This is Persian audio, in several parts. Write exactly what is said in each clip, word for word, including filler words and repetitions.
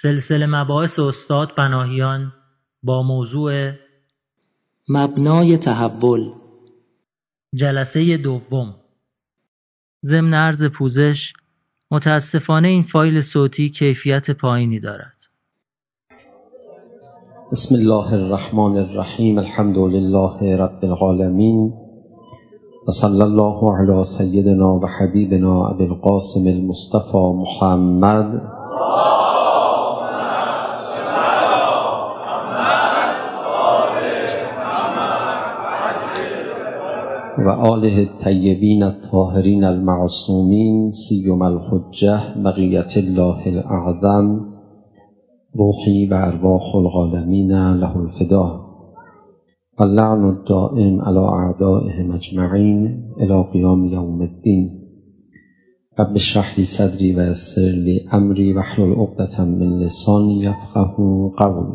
سلسله مباحث استاد پناهیان با موضوع مبنای تحول، جلسه دوم. ضمن عرض پوزش، متاسفانه این فایل صوتی کیفیت پایینی دارد. بسم الله الرحمن الرحیم. الحمد لله رب العالمین و صلی الله علی سیدنا و حبیبنا ابی القاسم المصطفى محمد و آله الطیبین الطاهرین المعصومین سیما الحجة بقیة الله الاعظم روحی و ارواح العالمین له الفدا و اللعن الدائم علی اعدائهم اجمعین الی قیام یوم الدین. رب اشرح لی صدری و یسر لی امری واحلل عقدة من لسانی یفقهوا قولی.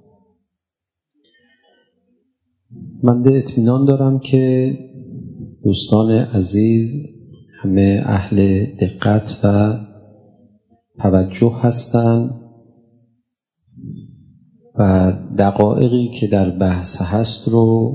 من به اطمینان دارم که دوستان عزیز همه اهل دقت و توجه هستند و دقایقی که در بحث هست رو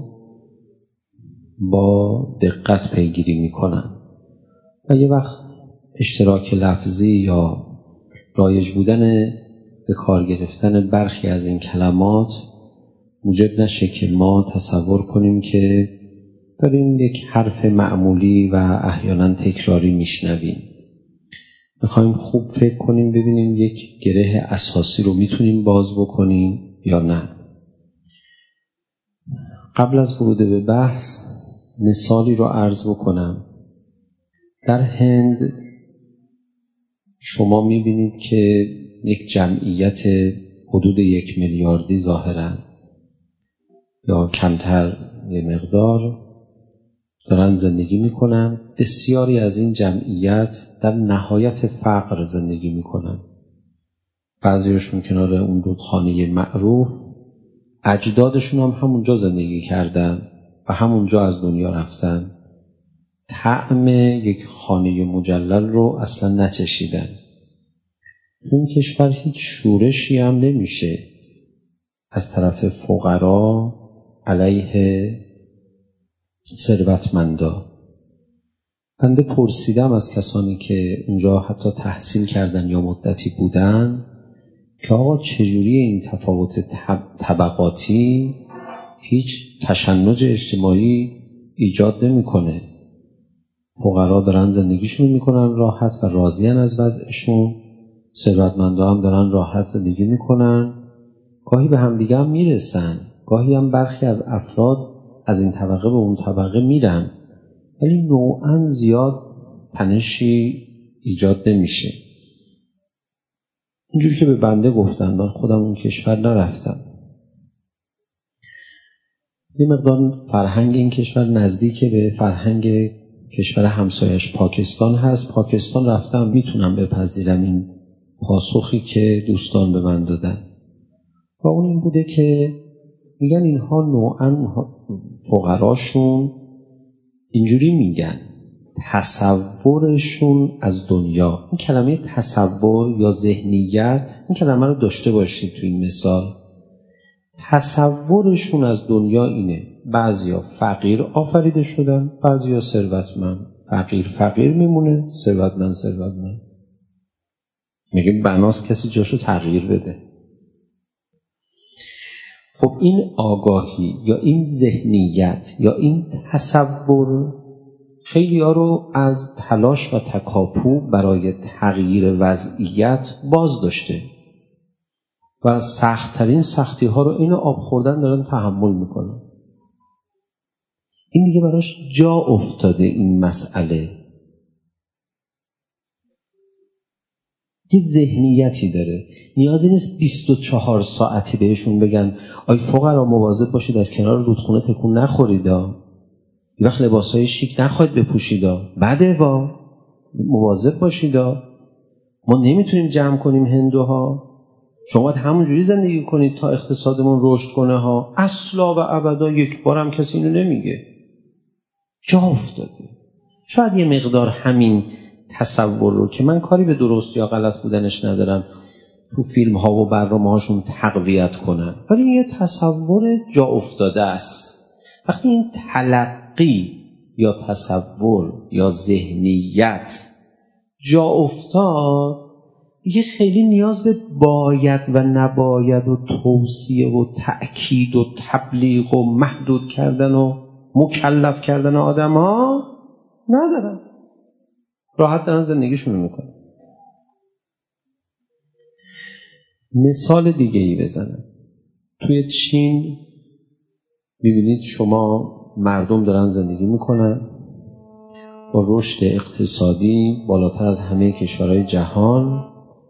با دقت پیگیری میکنن و یه وقت اشتراک لفظی یا رایج بودن به کار گرفتن برخی از این کلمات موجب نشه که ما تصور کنیم که داریم یک حرف معمولی و احیانا تکراری میشنویم. میخوایم خوب فکر کنیم ببینیم یک گره اساسی رو میتونیم باز بکنیم یا نه. قبل از ورود به بحث مثالی رو عرض بکنم. در هند شما میبینید که یک جمعیت حدود یک میلیاردی ظاهراً یا کمتر یه مقدار دارن زندگی میکنن. بسیاری از این جمعیت در نهایت فقر زندگی میکنن. بعضیشون کنار اون رودخانه معروف اجدادشون هم همونجا زندگی کردن و همونجا از دنیا رفتن. طعم یک خانه مجلل رو اصلا نچشیدن. این کشور هیچ شورشی هم نمیشه از طرف فقرا علیه ثروتمندا. بنده پرسیدم از کسانی که اونجا حتی تحصیل کردن یا مدتی بودن که آقا چجوری این تفاوت طبقاتی هیچ تشنج اجتماعی ایجاد نمیکنه؟ فقرا دارن زندگیشون میکنن راحت و راضیان از وضعشون، ثروتمندا هم دارن راحت زندگی میکنن، گاهی به همدیگه هم میرسن، گاهی هم برخی از افراد از این طبقه به اون طبقه میرن، ولی نوعاً زیاد تنشی ایجاد نمیشه. اینجوری که به بنده گفتن، من خودم اون کشور نرفتم. یه مقدار فرهنگ این کشور نزدیک به فرهنگ کشور همسایش پاکستان هست. پاکستان رفتم، میتونم بپذیرم این پاسخی که دوستان به من دادن و اون این بوده که میگن اینها نوعاً فقراشون اینجوری میگن تصورشون از دنیا. این کلمه تصور یا ذهنیت، این کلمه رو داشته باشید تو این مثال. تصورشون از دنیا اینه: بعضیا فقیر آفریده شدن، بعضیا ثروتمند. فقیر فقیر میمونه، ثروتمند ثروتمند. میگه بناست کسی جاشو تغییر بده. خب این آگاهی یا این ذهنیت یا این تصور خیلی ها رو از تلاش و تکاپو برای تغییر وضعیت باز داشته و سخت‌ترین سختی ها رو این آب خوردن دارن تحمل میکنن. این دیگه براش جا افتاده. این مسئله یه ذهنیتی داره. نیازی نیست بیست و چهار ساعتی بهشون بگن آی فقرا مواظب باشید از کنار رودخونه تکون نخوریدا، یه وقت لباسای شیک نخواهید بپوشیدا، بده وا، مواظب باشیدا، ما نمیتونیم جمع کنیم هندوها، شما باید همونجوری زندگی کنید تا اقتصادمون رشد کنه ها. اصلا و ابدا یک بارم کسی اینو نمیگه. جا افتاده. شاید یه مقدار همین تصور رو که من کاری به درست یا غلط بودنش ندارم، تو فیلم ها و برنامه هاشون تقویت کنن، ولی یه تصور جا افتاده است. وقتی این تلقی یا تصور یا ذهنیت جا افتاد، دیگه خیلی نیاز به باید و نباید و توصیه و تأکید و تبلیغ و محدود کردن و مکلف کردن آدم ها ندارن. راحت دارن زندگیشون رو میکنن. مثال دیگه ای بزنم. توی چین ببینید شما مردم دارن زندگی میکنن با رشد اقتصادی بالاتر از همه کشورهای جهان.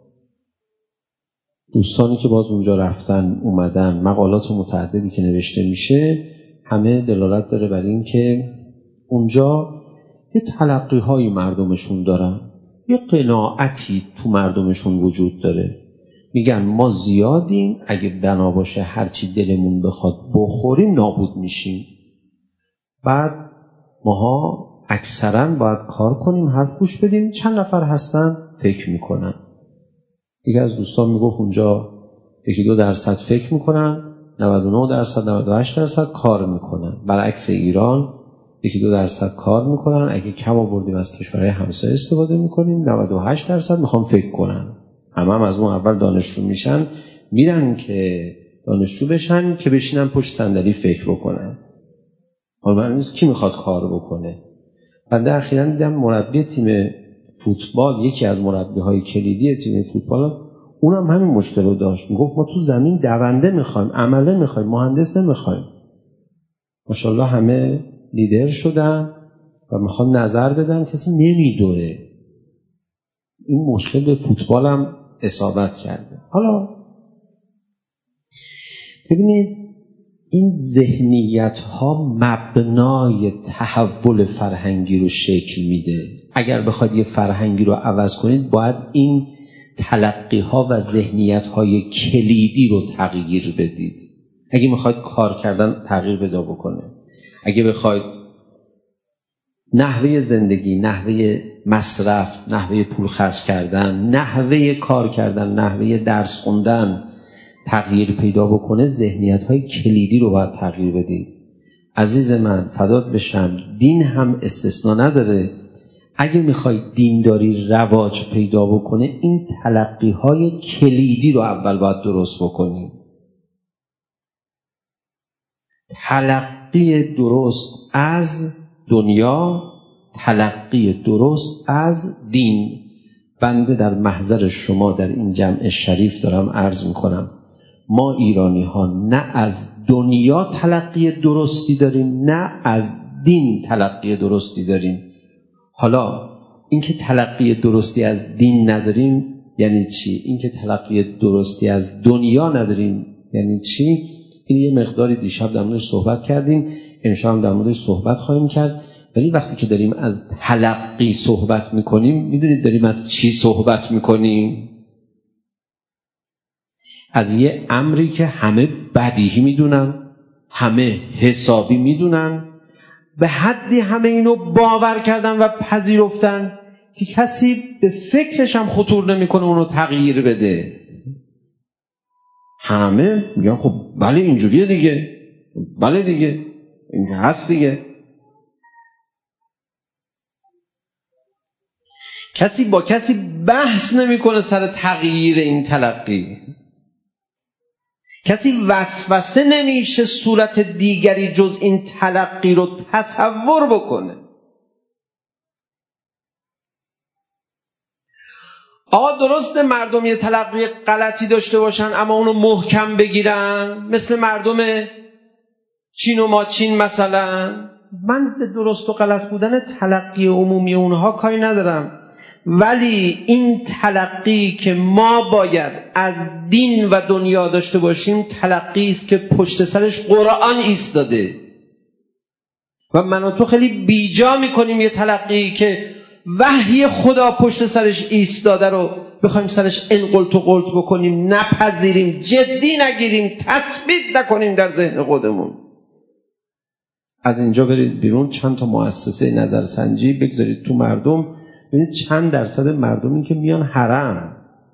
دوستانی که باز اونجا رفتن اومدن، مقالات متعددی که نوشته میشه همه دلالت داره بر این که اونجا یه تلقی های مردمشون دارن، یه قناعتی تو مردمشون وجود داره. میگن ما زیادیم، اگه بنا باشه هرچی دلمون بخواد بخوریم نابود میشیم. بعد ماها اکثرا باید کار کنیم، حرف گوش بدیم. چند نفر هستن فکر میکنن. یکی از دوستان میگفت اونجا یکی دو درصد فکر میکنن، نود و نه درصد نود و هشت درصد کار میکنن. برعکس ایران یکی دو درصد کار میکنن، اگه کم آوردیم از کشورهای همسایه استفاده میکنیم، نود و هشت درصد میخوام فکر کنن. همه هم از اون اول دانشجو میشن، میرن که دانشجو بشن که بشینن پشت صندلی فکر بکنن. حالا من نیست کی میخواد کار بکنه. بنده اخیراً دیدم مربی تیم فوتبال، یکی از مربیهای کلیدی تیم فوتبال، اونم همین مشکل رو داشت. میگفت ما تو زمین دونده میخوایم، عمله میخوایم، مهندس نمیخوایم. ماشاءالله همه لیدر شدن و میخوان نظر بدن، کسی نمیدوه. این مشکل به فوتبال هم اصابت کرده. حالا ببینید این ذهنیت ها مبنای تحول فرهنگی رو شکل میده. اگر بخواید یه فرهنگی رو عوض کنید باید این تلقی ها و ذهنیت های کلیدی رو تغییر بدید. اگه میخواید کار کردن تغییر پیدا بکنه، اگه بخواید نحوه زندگی، نحوه مصرف، نحوه پول خرج کردن، نحوه کار کردن، نحوه درس خوندن تغییر پیدا بکنه، ذهنیت‌های کلیدی رو باید تغییر بدید. عزیز من فدات بشم، دین هم استثنا نداره. اگه میخوای دینداری رواج پیدا بکنه، این تلقی‌های کلیدی رو اول باید درست بکنی. تلقی درست از دنیا، تلقی درست از دین. بنده در محضر شما در این جمع شریف دارم عرض میکنم، ما ایرانی ها نه از دنیا تلقی درستی داریم، نه از دین تلقی درستی داریم. حالا اینکه تلقی درستی از دین نداریم یعنی چی؟ اینکه تلقی درستی از دنیا نداریم یعنی چی؟ این یه مقداری دیشب در موردش صحبت کردیم، امشب در موردش صحبت خواهیم کرد. ولی وقتی که داریم از تلقی صحبت میکنیم، میدونید داریم از چی صحبت میکنیم؟ از یه امری که همه بدیهی میدونن، همه حسابی میدونن، به حدی همه اینو باور کردن و پذیرفتن که کسی به فکرش هم خطور نمیکنه اونو تغییر بده. همه میگن خب بله اینجوریه دیگه، بله دیگه این هست دیگه. کسی با کسی بحث نمیکنه سر تغییر این تلقی. کسی وسوسه نمیشه صورت دیگری جز این تلقی رو تصور بکنه. آقا درسته مردم یه تلقی غلطی داشته باشن اما اونو محکم بگیرن، مثل مردم چین و ماچین مثلا. من درست و غلط بودن تلقی عمومی اونها کاری ندارم، ولی این تلقی که ما باید از دین و دنیا داشته باشیم تلقی است که پشت سرش قرآن ایستاده و من و تو خیلی بیجا میکنیم یه تلقی که وحی خدا پشت سرش ایستاده رو بخوایم سرش انقلت و قلت بکنیم، نپذیریم، جدی نگیریم، تثبیت نکنیم در ذهن خودمون. از اینجا برید بیرون، چند تا مؤسسه نظرسنجی بگذارید تو مردم، ببینید چند درصد مردمی که میان حرم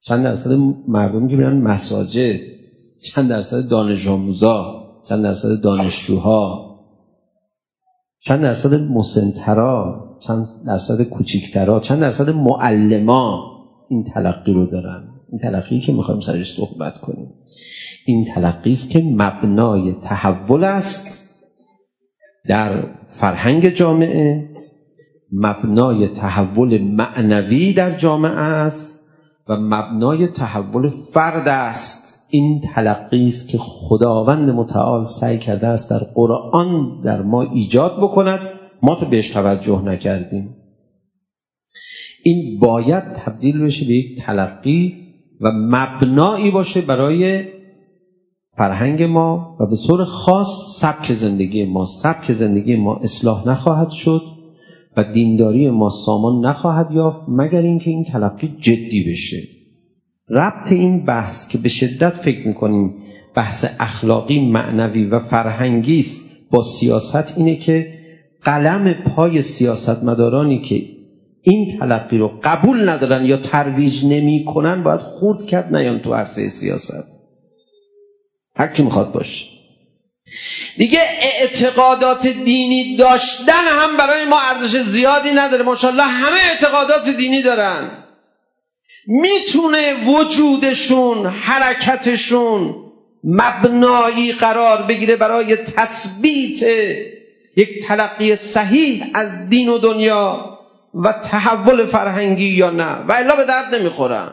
چند درصد مردم که میرن مساجد، چند درصد دانش آموزا، چند درصد دانشجوها، چند درصد مسن‌ترا، چند درصد کوچیک‌ترا، چند درصد معلما این تلقی رو دارن. این تلقی که میخوایم سرش صحبت کنیم، این تلقی است که مبنای تحول است در فرهنگ جامعه، مبنای تحول معنوی در جامعه است و مبنای تحول فرد است. این تلقی است که خداوند متعال سعی کرده است در قرآن در ما ایجاد بکند، ما تو بهش توجه نکردیم. این باید تبدیل بشه به یک تلقی و مبنایی باشه برای فرهنگ ما و به طور خاص سبک زندگی ما. سبک زندگی ما اصلاح نخواهد شد و دینداری ما سامان نخواهد یافت مگر اینکه این تلقی جدی بشه. ربط این بحث که به شدت فکر میکنیم بحث اخلاقی، معنوی و فرهنگی است با سیاست اینه که قلم پای سیاستمدارانی که این تلقی رو قبول ندارن یا ترویج نمی کنن باید خورد کرد نیان تو عرصه سیاست. هر کی میخواد باشه. دیگه اعتقادات دینی داشتن هم برای ما ارزش زیادی نداره. ماشاءالله همه اعتقادات دینی دارن، میتونه وجودشون، حرکتشون مبنایی قرار بگیره برای تثبیت یک تلقی صحیح از دین و دنیا و تحول فرهنگی یا نه، و الا به درد نمیخورن.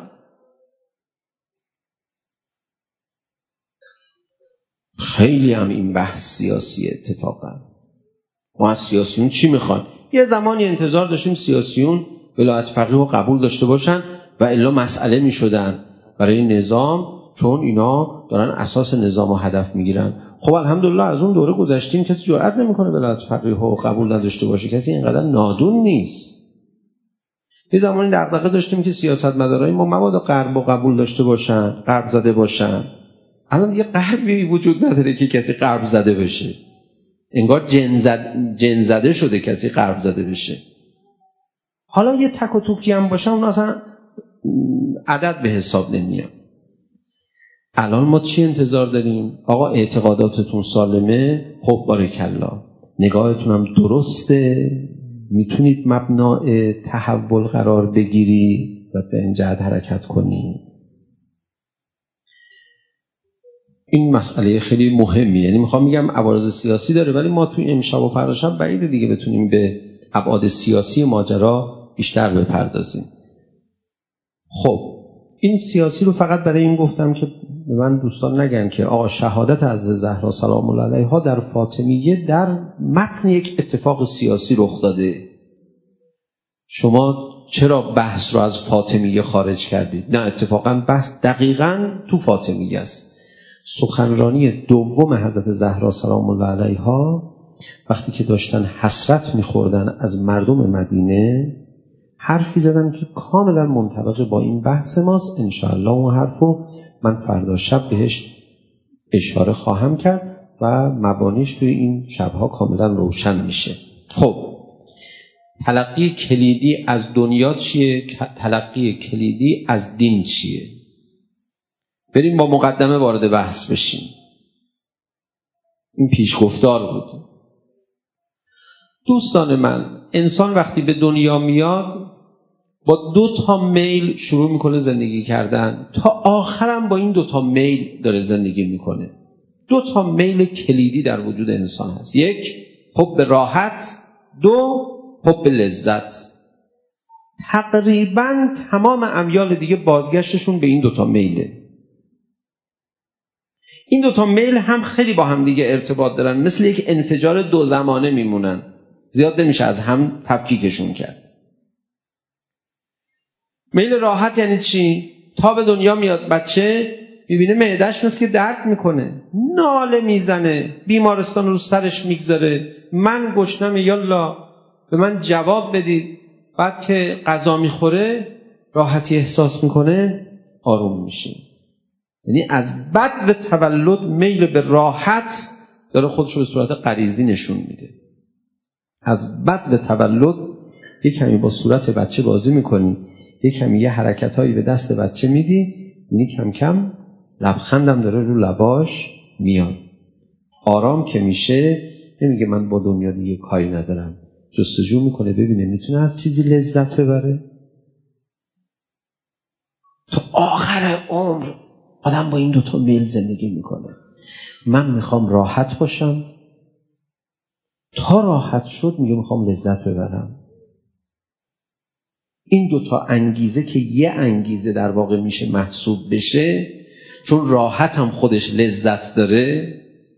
خیلی هم این بحث سیاسی اتفاقا. ما از سیاسیون چی میخوان؟ یه زمانی انتظار داشتیم سیاسیون ولایت فقیه رو قبول داشته باشن و الا مسئله میشدن برای نظام، چون اینا دارن اساس نظام رو هدف میگیرن. خب الحمدلله از اون دوره گذشتیم، کسی جرئت نمیکنه ولایت فقیه رو قبول نداشته باشه، کسی اینقدر نادون نیست. یه زمانی دغدغه داشتیم که سیاستمدارای ما مبادا غرب رو قبول داشته باشن، غرب زده باشن. الان دیگه غربی وجود نداره که کسی غرب زده بشه. انگار جن زد جن زده شده کسی غرب زده بشه. حالا یه تک و توکی هم باشه اون اصلا عدد به حساب نمیاد. الان ما چی انتظار داریم؟ آقا اعتقاداتتون سالمه، خب بارکالله، نگاهتون هم درسته، میتونید مبنای تحول قرار بگیری و به این جهت حرکت کنی. این مسئله خیلی مهمی، یعنی میخوام میگم عوارض سیاسی داره، ولی ما توی امشب و فردا شب بعیده دیگه بتونیم به ابعاد سیاسی ماجرا بیشتر بپردازیم. خب این سیاسی رو فقط برای این گفتم که به من دوستان نگن که آقا شهادت از زهرا سلام الله علیها در فاطمیه در متن یک اتفاق سیاسی رخ داده. شما چرا بحث رو از فاطمیه خارج کردید؟ نه، اتفاقا بحث دقیقاً تو فاطمیه است. سخنرانی دوم حضرت زهرا سلام الله علیها وقتی که داشتن حسرت می‌خوردن از مردم مدینه، حرفی زدن که کاملا منطبق با این بحث ماست. انشاءالله اون حرفو من فردا شب بهش اشاره خواهم کرد و مبانیش توی این شبها کاملا روشن میشه. خب تلقی کلیدی از دنیا چیه؟ تلقی کلیدی از دین چیه؟ بریم با مقدمه وارد بحث بشیم. این پیشگفتار بود. دوستان من، انسان وقتی به دنیا میاد با دو تا میل شروع میکنه زندگی کردن، تا آخرم با این دو تا میل داره زندگی میکنه. دو تا میل کلیدی در وجود انسان هست. یک، حب راحت، دو، حب لذت. تقریبا تمام امیال دیگه بازگشتشون به این دو تا میله. این دو تا میل هم خیلی با هم دیگه ارتباط دارن، مثل یک انفجار دو زمانه میمونن، زیاد نمیشه از هم تفکیکشون کرد. میل راحت یعنی چی؟ تا به دنیا میاد بچه، میبینه معده‌اش مثل که درد میکنه، ناله میزنه، بیمارستان رو سرش میگذاره، من گشنم یالا به من جواب بدید. بعد که غذا میخوره راحتی احساس میکنه، آروم میشه. یعنی از بدو تولد میل به راحت داره خودش رو به صورت غریزی نشون میده. از بدو تولد یک کمی با صورت بچه بازی میکنی، یکم یه حرکتایی به دست بچه میدی، اینی کم کم لبخندم داره رو لباش میاد. آرام که میشه نمیگه من با دنیا دیگه کاری ندارم، جستجو میکنه ببینه میتونه از چیزی لذت ببره. تو آخر عمر آدم با این دوتا میل زندگی میکنه. من میخوام راحت باشم، تا راحت شد میگه میخوام لذت ببرم. این دوتا انگیزه که یه انگیزه در واقع میشه محسوب بشه، چون راحت هم خودش لذت داره.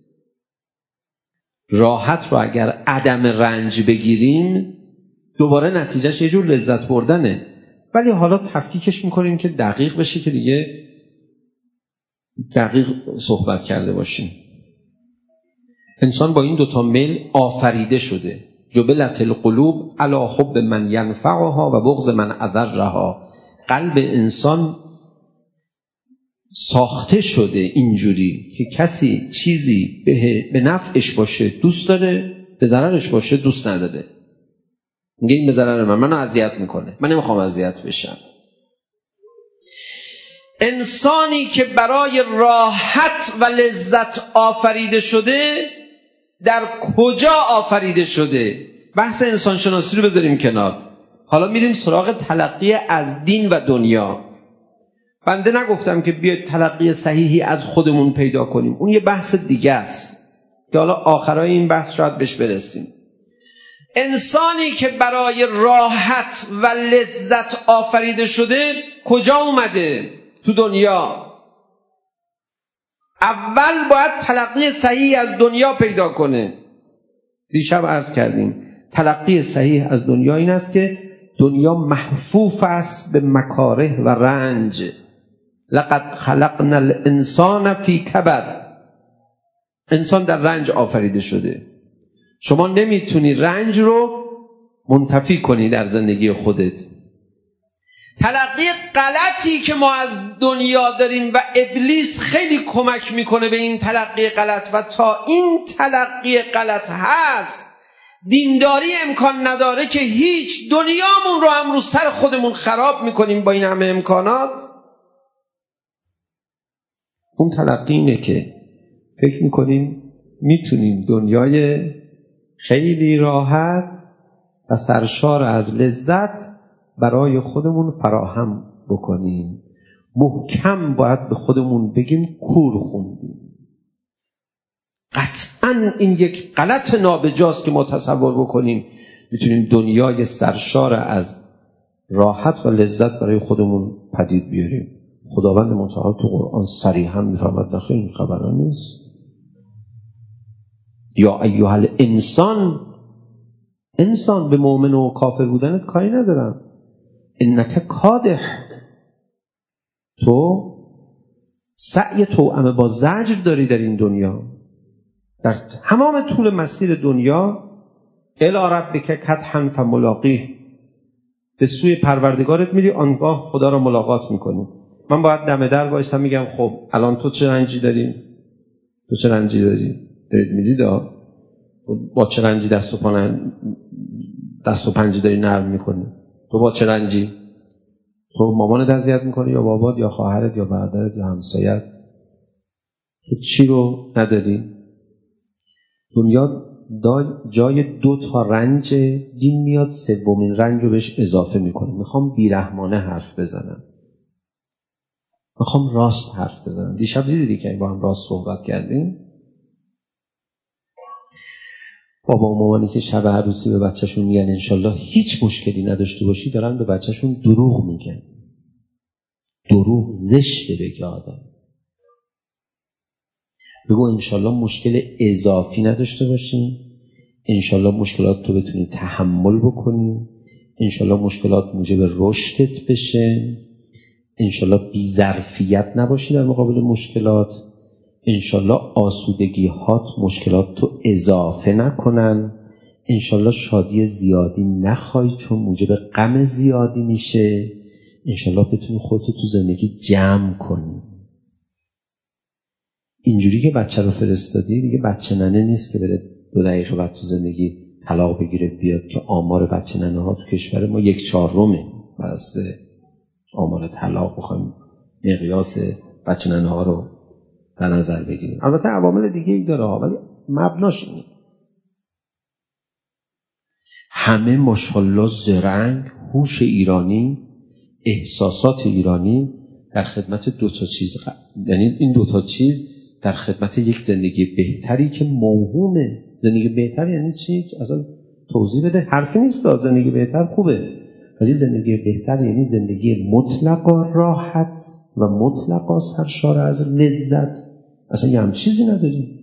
راحت رو اگر عدم رنج بگیریم دوباره نتیجهش یه جور لذت بردنه، ولی حالا تفکیکش میکنیم که دقیق بشه که دیگه دقیق صحبت کرده باشیم. انسان با این دوتا میل آفریده شده. جبلت القلوب علی حب من ینفعها و بغض من اضرها. قلب انسان ساخته شده اینجوری که کسی چیزی به, به نفعش باشه دوست داره، به ضررش باشه دوست نداره. میگه این به ضرر من، منو اذیت میکنه، من نمیخوام اذیت بشم. انسانی که برای راحت و لذت آفریده شده در کجا آفریده شده؟ بحث انسان شناسی رو بذاریم کنار. حالا میریم سراغ تلقی از دین و دنیا. بنده نگفتم که بیاید تلقی صحیحی از خودمون پیدا کنیم، اون یه بحث دیگه است که حالا آخرای این بحث شاید بهش برسیم. انسانی که برای راحت و لذت آفریده شده کجا اومده؟ تو دنیا. اول باید تلقی صحیح از دنیا پیدا کنه. دیشب عرض کردیم تلقی صحیح از دنیا این است که دنیا محفوف است به مکاره و رنج. لقد خلقنا الانسان فی کبد. انسان در رنج آفریده شده. شما نمیتونی رنج رو منتفی کنی در زندگی خودت. تلقی غلطی که ما از دنیا داریم و ابلیس خیلی کمک میکنه به این تلقی غلط، و تا این تلقی غلط هست دینداری امکان نداره که هیچ، دنیامون رو هم رو سر خودمون خراب میکنیم با این همه امکانات. اون تلقی اینه که فکر میکنیم میتونیم دنیای خیلی راحت و سرشار از لذت برای خودمون فراهم بکنیم. محکم باید به خودمون بگیم کور خوندیم. قطعاً این یک غلط نابجاست که ما تصور بکنیم میتونیم دنیای سرشار از راحت و لذت برای خودمون پدید بیاریم. خداوند متعال تو قرآن صریحاً میفرماید نخیر این خبرها نیست. یا ایها الانسان، انسان به مؤمن و کافر بودنت کاری ندارم. انک کادح، تو سعی توأم با زجر داری در این دنیا، در تمام طول مسیر دنیا. الی ربک کدحا فملاقیه، به سوی پروردگارت میری، آنگاه خدا را ملاقات میکنی. من باید دم در وایسم میگم خب الان تو چه رنجی داری؟ تو چه رنجی داری؟ دارید میدید با چه رنجی دست و پا دست و پنجه داری نرم میکنی؟ تو با چه رنجی؟ تو مامانت اذیت میکنی یا بابات یا خواهرت یا برادرت یا همسایت؟ تو چی رو نداری؟ دنیا جای دو تا رنج دین میاد، سومین رنج رو بهش اضافه میکنه. میخوام بیرحمانه حرف بزنم، میخوام راست حرف بزنم. دیشب دیدی که با هم راست صحبت کردیم. بابا و مامانی که شب عروسی به بچهشون میگن انشالله هیچ مشکلی نداشته باشی، دارن به بچهشون دروغ میگن. دروغ زشته بگه آدم. بگو انشالله مشکل اضافی نداشته باشی، انشالله مشکلات تو بتونی تحمل بکنی، انشالله مشکلات موجب رشدت بشه، انشالله بی ظرفیت نباشی در مقابل مشکلات، انشالله آسودگی هات مشکلات تو اضافه نکنن، انشالله شادی زیادی نخوای چون موجب غم زیادی میشه، انشالله بتونی خودتو تو زندگی جمع کنی. اینجوری که بچه رو فرستادی دیگه بچه ننه نیست که بره دو دقیقه بعد تو زندگی طلاق بگیره بیاد، که آمار بچه ننه ها تو کشور ما یک چهارمه. بس آمار طلاق بخوایم مقیاس بچه ننه ها رو در نظر بگیریم. البته عوامل دیگه ای داره ولی مبناش اینه. همه ماشاءالله زرنگ، هوش ایرانی، احساسات ایرانی در خدمت دو تا چیز، یعنی این دو تا چیز در خدمت یک زندگی بهتری که موهومه. زندگی بهتر یعنی چی؟ اصلا توضیح بده. حرفی نیست. زندگی بهتر خوبه، ولی زندگی بهتر یعنی زندگی مطلقا راحت و مطلقا سرشار از لذت. اصلا یه هم چیزی نداریم.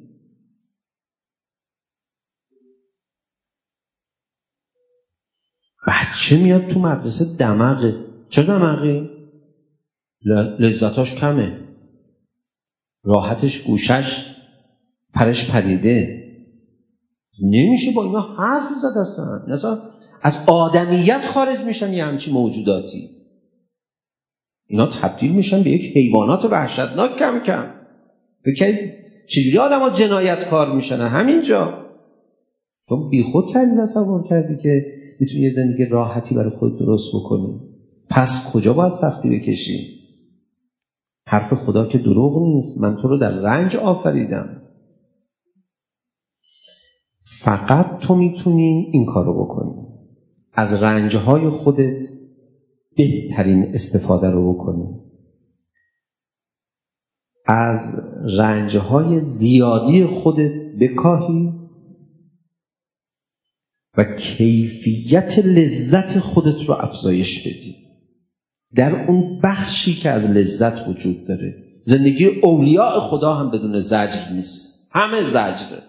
بچه میاد تو مدرسه دماغه. چه دماغی؟ لذتاش کمه، راحتش گوشش پرش پریده، نمیشه با اینا حرف زد. اصلا اصلا از آدمیت خارج میشن یه همچی موجوداتی. اینا تبدیل میشن به یک حیوانات وحشتناک کم کم. بکنید چجوری آدم ها جنایت کار میشن همینجا. تو بی خود کردی تصور کردی که میتونی یه زندگی راحتی برای خود درست بکنی. پس کجا باید سختی بکشی؟ حرف خدا که دروغ نیست. من تو رو در رنج آفریدم. فقط تو میتونی این کارو بکنی. از رنجهای خودت بهترین استفاده رو بکنی. از رنجهای زیادی خودت بکاهی و کیفیت لذت خودت رو افزایش بدی در اون بخشی که از لذت وجود داره. زندگی اولیاء خدا هم بدون زجر نیست، همه زجره.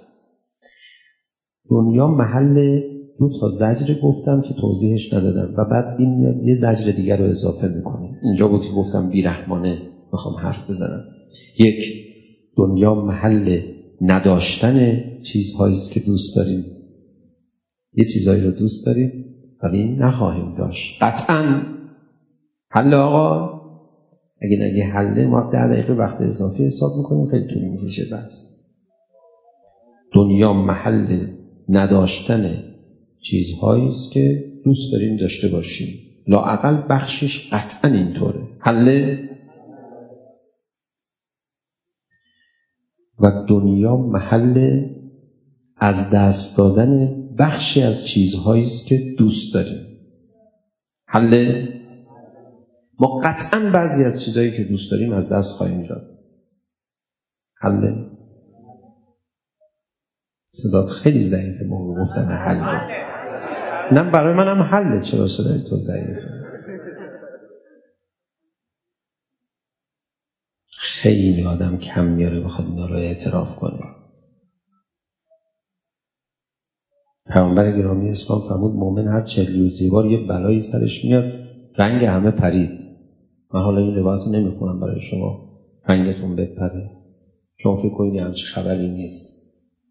دنیا محل دو تا زجر گفتم که توضیحش ندادم و بعد این میاد یه زجر دیگر رو اضافه میکنه. اینجا بود که گفتم بیرحمانه میخوام حرف بزنم. یک، دنیا محل نداشتن چیزهایی است که دوست داریم. یه چیزهایی رو دوست داریم ولی نخواهیم داشت. قطعاً حل آقا. اگه نگه حله ما ده دقیقه وقت اضافی حساب میکنیم، خیلی طول میکشه. بس دنیا محل نداشتن چیزهایی است که دوست داریم داشته باشیم. لااقل بخشش قطعا اینطوره. حله. و دنیا محل از دست دادن بخشی از چیزهایی است که دوست داریم. حله. ما قطعا بعضی از چیزهایی که دوست داریم از دست خواهیم داد. حله. صدات خیلی ضعیفه. موقع گفتن حله. نه برای منم حله. چرا صدای تو ضعیفه؟ خیلی آدم کم میاره بخواد اینا رو اعتراف کنه. پیامبر گرامی اسلام فرمود مؤمن هر چهل روزی بار یه بلایی سرش میاد رنگ همه پرید. من حالا این روایت رو نمیخونم برای شما رنگتون بپره. شما فکر کنید همچه خبری نیست.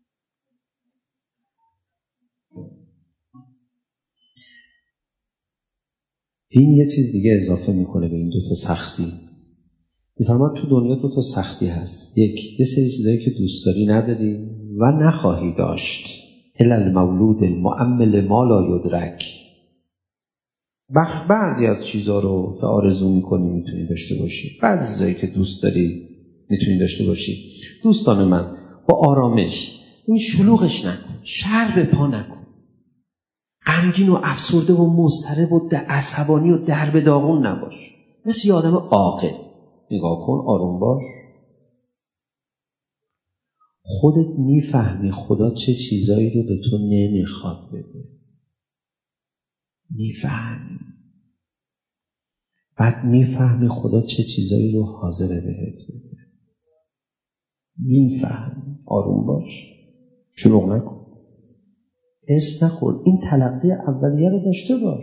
دین یه چیز دیگه اضافه میکنه به این دو تا سختی. میفرماد تو دنیا دو تا سختی هست. یک، یه سری چیزایی که دوست داری نداری و نخواهی داشت. الا المولود المؤمل ما لا یدرک. بعضی از چیزا رو که آرزو میکنی میتونی داشته باشی. بعضی چیزایی که دوست داری میتونی داشته باشی. دوستان من، با آرامش این شلوغش نکن، شر به پا نکن، غمگین و افسرده و مضطرب و عصبانی و در به داغون نباش. مثل یه آدم عاقل نگاه کن، آروم باش. خودت میفهمی خدا چه چیزایی رو به تو نمیخواد بده. میفهمی. بعد میفهمی خدا چه چیزایی رو حاضره بهت بده. میفهمی. آروم باش. شلوغ نکن. هرس نخور. این تلقی اولیه رو داشته باش.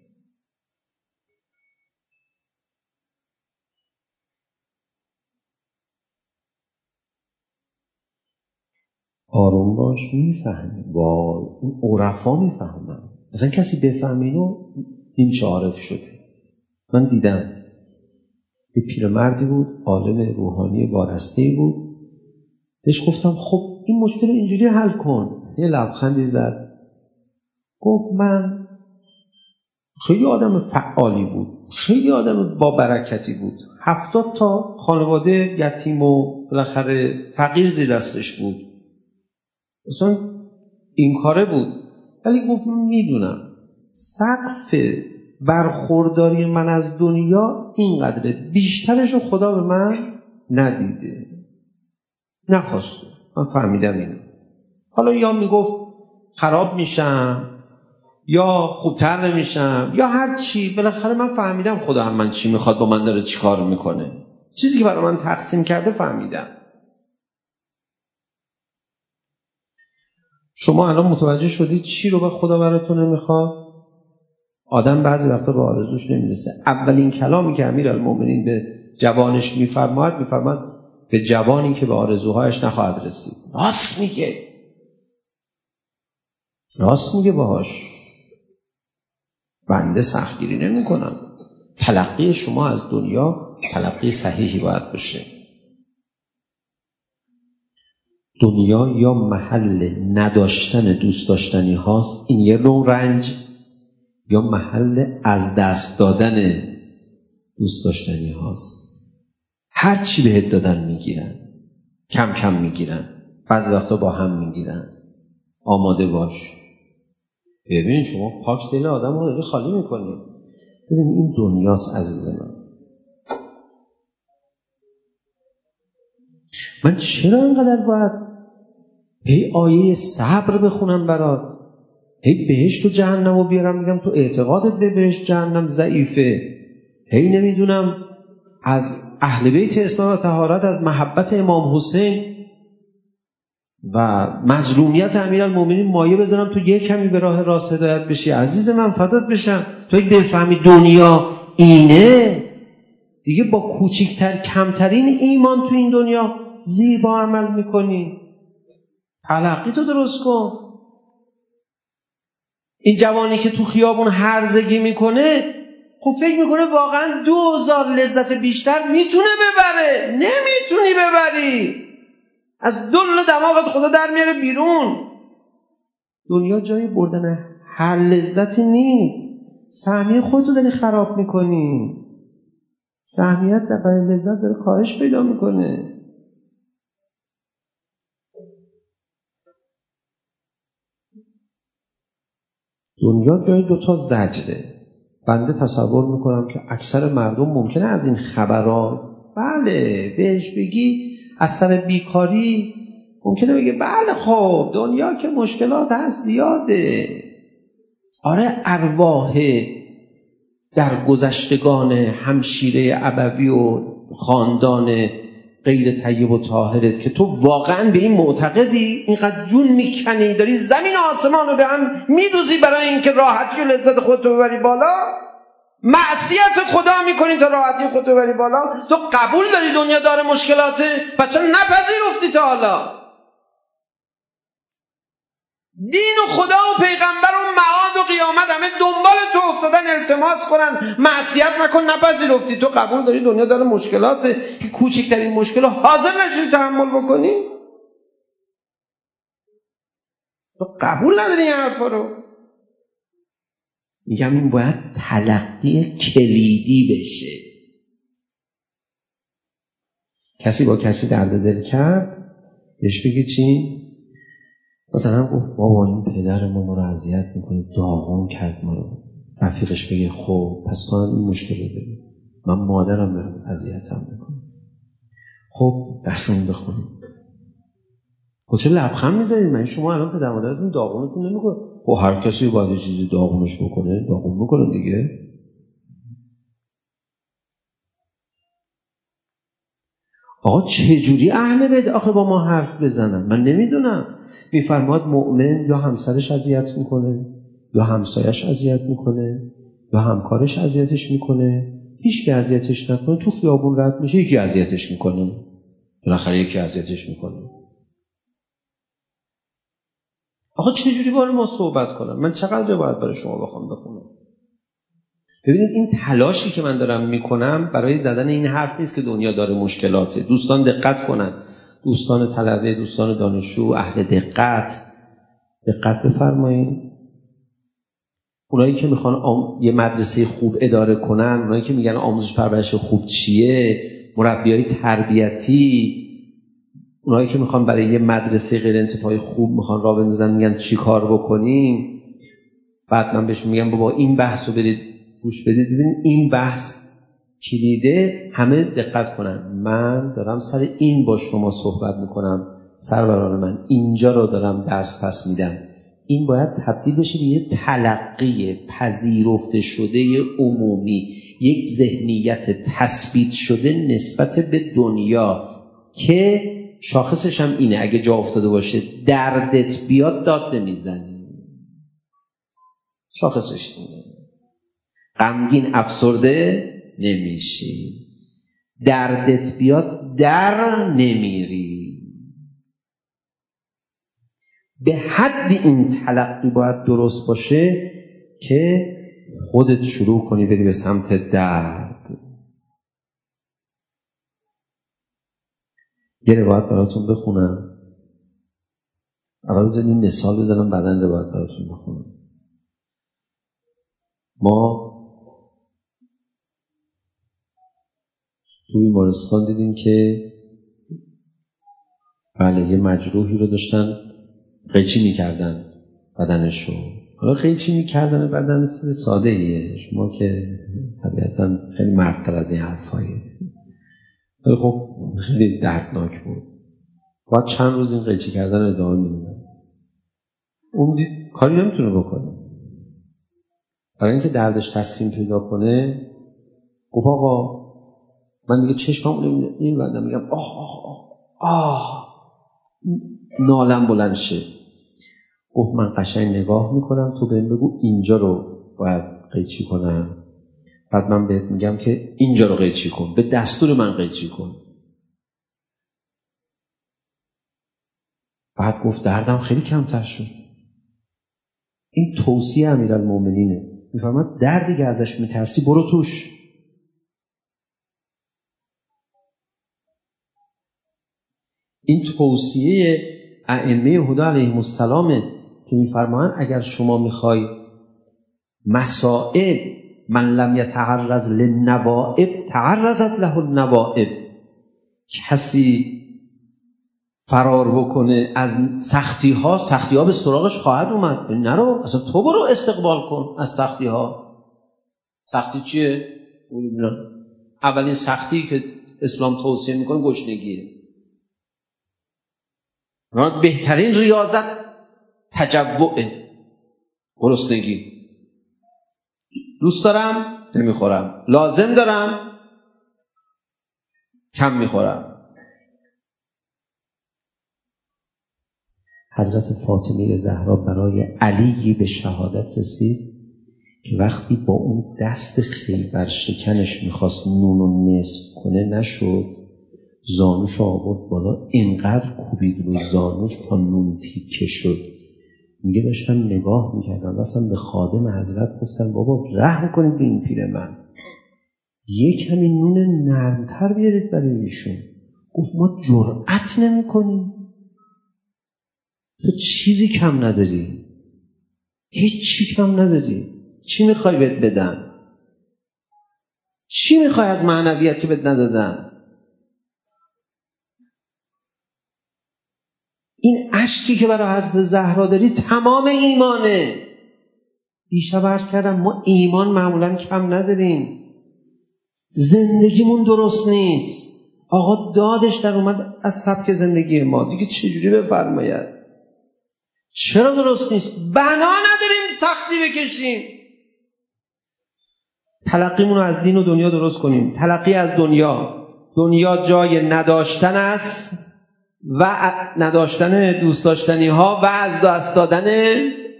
آروم باش. میفهمی. با اون عرفا میفهمن. اصلا کسی بفهمه اینو این چه عارف شده. من دیدم یه پیرمردی بود، عالم روحانی وارسته‌ای بود. بهش گفتم خب این مشکل رو اینجوری حل کن. یه لبخندی زد. گفت من خیلی آدم فعالی بود، خیلی آدم با برکتی بود. هفتاد تا خانواده یتیم و بالاخره فقیر زیر دستش بود. اصلا این کاره بود. ولی گفت من میدونم سقف برخورداری من از دنیا اینقدره، بیشترش رو خدا به من ندیده، نخواسته. من فهمیدم اینو. حالا یا میگفت خراب میشم یا خوبتر نمیشم یا هر چی، بالاخره من فهمیدم خدا هم من چی میخواد، با من داره چی کار میکنه. چیزی که برای من تقسیم کرده فهمیدم. شما الان متوجه شدید چی رو به خدا براتون نمیخواد؟ آدم بعضی وقتا به آرزوش نمیرسه. اولین کلامی که امیرالمومنین به جوانش میفرماید میفرماید به جوانی که به آرزوهایش نخواهد رسید. راست میگه، راست میگه باهاش. بنده سختگیری نمی کنم. تلقی شما از دنیا تلقی صحیحی باید باشه. دنیا یا محل نداشتن دوست داشتنی هاست، این یه نوع رنج، یا محل از دست دادن دوست داشتنی هاست. هر چی بهت دادن میگیرن، کم کم میگیرن، بعضی وقتا با هم میگیرن. آماده باش. ببینید شما پاک دل آدم رو داری خالی میکنید. ببینید این دنیاست عزیز من. من چرا اینقدر باید هی آیه صبر بخونم برات، هی بهشت و جهنم رو بیارم میگم تو اعتقادت به بهشت جهنم ضعیفه، هی نمیدونم از اهل بیت اسلام و طهارت، از محبت امام حسین و مظلومیت امیرالمومنین مایه بذارم تو یک کمی به راه راست هدایت بشی. عزیز من فدات بشم. تو اگه بفهمی دنیا اینه دیگه، با کوچکتر کمترین ایمان تو این دنیا زیبا عمل میکنی. تلقی تو درست کن. این جوانی که تو خیابون هرزگی میکنه، خب فکر میکنه واقعا دوزار لذت بیشتر میتونه ببره. نمیتونی ببری. از دل دماغت خدا در میاره بیرون. دنیا جای بردن هر لذتی نیست. سهمیه خودتو داری خراب میکنی. سهمیت در برای لذت داره کاهش پیدا میکنه. دنیا جای دوتا زجره. بنده تصور میکنم که اکثر مردم ممکنه از این خبرات بله بهش بگی از سر بیکاری ممکنه بگه بله خب دنیا که مشکلات هست زیاده. آره ارواح در گذشتگان همشیره ابوی و خاندان غیر طیب و طاهرت که تو واقعا به این معتقدی، اینقدر جون میکنی داری زمین و آسمان رو به هم میدوزی برای اینکه راحتی و لذت خودتو ببری بالا، معصیت خدا میکنی تا راحتی خودتو ببری بالا. تو قبول داری دنیا داره مشکلاته، پس چرا نپذیرفتی تا حالا؟ دین و خدا و پیغمبر و معاد و قیامت همه دنبال تو افتادن التماس کنن معصیت نکن، نپذیرفتی. تو قبول داری دنیا داره مشکلاته که کوچکترین مشکل رو حاضر نشدی تحمل بکنی؟ تو قبول نداری این حرفا رو. میگم این باید تلقی کلیدی بشه. کسی با کسی درد دل کرد بهش بگی چی؟ مثلا گفت بابا این پدر ما ما رو اذیت میکنه، داغون کرد ما رو. رفیقش بگه خب پس تو هم این مشکل رو داری، من مادرم دارم اذیتم میکنه. خب درسمون بخونیم. خب چه لبخند میزنید؟ من شما الان پدر مادرتون داغونتون نمیکنه؟ خب هر کسی باید یه چیزی داغونش بکنه، داغون بکنه دیگه. آقا چه جوری اهل بیت آخه با ما حرف بزنن؟ من نمیدونم. میفرماد مؤمن یا همسرش اذیت میکنه یا همسایش اذیت میکنه یا همکارش اذیتش میکنه، هیچ کی اذیتش نکنه، تو خیابون رد میشه یکی اذیتش میکنه، بالاخره یکی اذیتش میکنه. آقا چه جوری باید ما صحبت کنم؟ من چقدر باید برای شما بخوام بخونم؟ ببینید این تلاشی که من دارم میکنم برای زدن این حرف نیست که دنیا داره مشکلاته. دوستان دقت کنن، دوستان طلبه، دوستان دانشجو، اهل دقت دقت بفرمایید. اونایی که میخوان آم... یه مدرسه خوب اداره کنن، اونایی که میگن آموزش پرورش خوب چیه، مربیای تربیتی، اونایی که میخوان برای یه مدرسه غیر انتفاعی خوب میخوان راه بندازن، میگن چی کار بکنیم. بعد من بهشون میگم بابا این بحث رو برید گوش بدید، ببین این بحث کلیده، همه دقت کنن. من دارم سر این با شما صحبت میکنم، سروران من اینجا رو دارم درس پس میدم. این باید تبدیل بشه به یه تلقی پذیرفته شده عمومی، یک ذهنیت تثبیت شده نسبت به دنیا که شاخصش هم اینه، اگه جا افتاده باشه دردت بیاد داد نمیزنی، شاخصش اینه. غمگین افسرده نمیشی، دردت بیاد در نمیری. به حد این تلقی باید درست باشه که خودت شروع کنی بری به سمت درد. یه روایت براتون بخونم. اول بذارید این مثال بزنم، بعداً روایت براتون بخونم. ما توی بیمارستان دیدیم که بله یه مجروحی رو داشتن قیچی میکردن بدنشو. حالا قیچی میکردن بدن چیز ساده ایه، شما که طبیعتاً خیلی مردتر از این حرفایه، ولی خب خیلی دردناک بود. بعد چند روز این قیچی کردن رو ادامه میدن. اون دید کاری نمیتونه بکنه، برای اینکه دردش تسکین پیدا کنه گفت آقا من دیگه چشمم این بندم، میگم آه آه آه آه نالم بلند شه. گفت من قشنگ نگاه میکنم، تو بهم بگو اینجا رو باید قیچی کنم، بعد من بهت میگم که اینجا رو قیچی کن، به دستور من قیچی کن. بعد گفت دردم خیلی کمتر شد. این توصیه امیرالمومنینه، میفرماد دردی که ازش میترسی برو توش. این توصیه ائمه هدی علیهم السلام که میفرمایند اگر شما میخوای مصائب، من لم یتعرض للنوائب تعرضت له النوائب، کسی فرار بکنه از سختی ها، سختی ها به سراغش خواهد اومد. نرو، اصلا تو برو استقبال کن از سختی ها. سختی چیه؟ اولین سختی که اسلام توصیه میکنه گشنگیه. بهترین ریاضت تجوعه، گرسنگی. دوست دارم نمیخورم، لازم دارم کم میخورم. حضرت فاطمه زهرا برای علی به شهادت رسید که وقتی با اون دست خیبر شکنش میخواست نون و نصف کنه نشد، زانوش آورد بالا، اینقدر کوبید رو زانوش تا نون تیکه شد. میگه داشتم نگاه میکردم، رفتم به خادم حضرت گفتم بابا رحم کنید به این پیر من، یک همین نون نرمتر بیارید برای ایشون. گفت ما جرأت نمی کنیم. تو چیزی کم نداری، هیچ چی کم نداری. چی میخوای بهت بدن؟ چی میخوای از معنویت که بهت ندادن؟ این اشکی که برای حضرت زهرا داری تمام ایمانه. دیشب عرض کردم ما ایمان معمولا کم نداریم، زندگیمون درست نیست. آقا دادش در اومد از سبک زندگی ما، دیگه چجوری بفرماید؟ چرا درست نیست؟ بنا نداریم سختی بکشیم. تلقیمون رو از دین و دنیا درست کنیم. تلقی از دنیا، دنیا جای نداشتن است و نداشتن دوست داشتنی ها و از دست دادن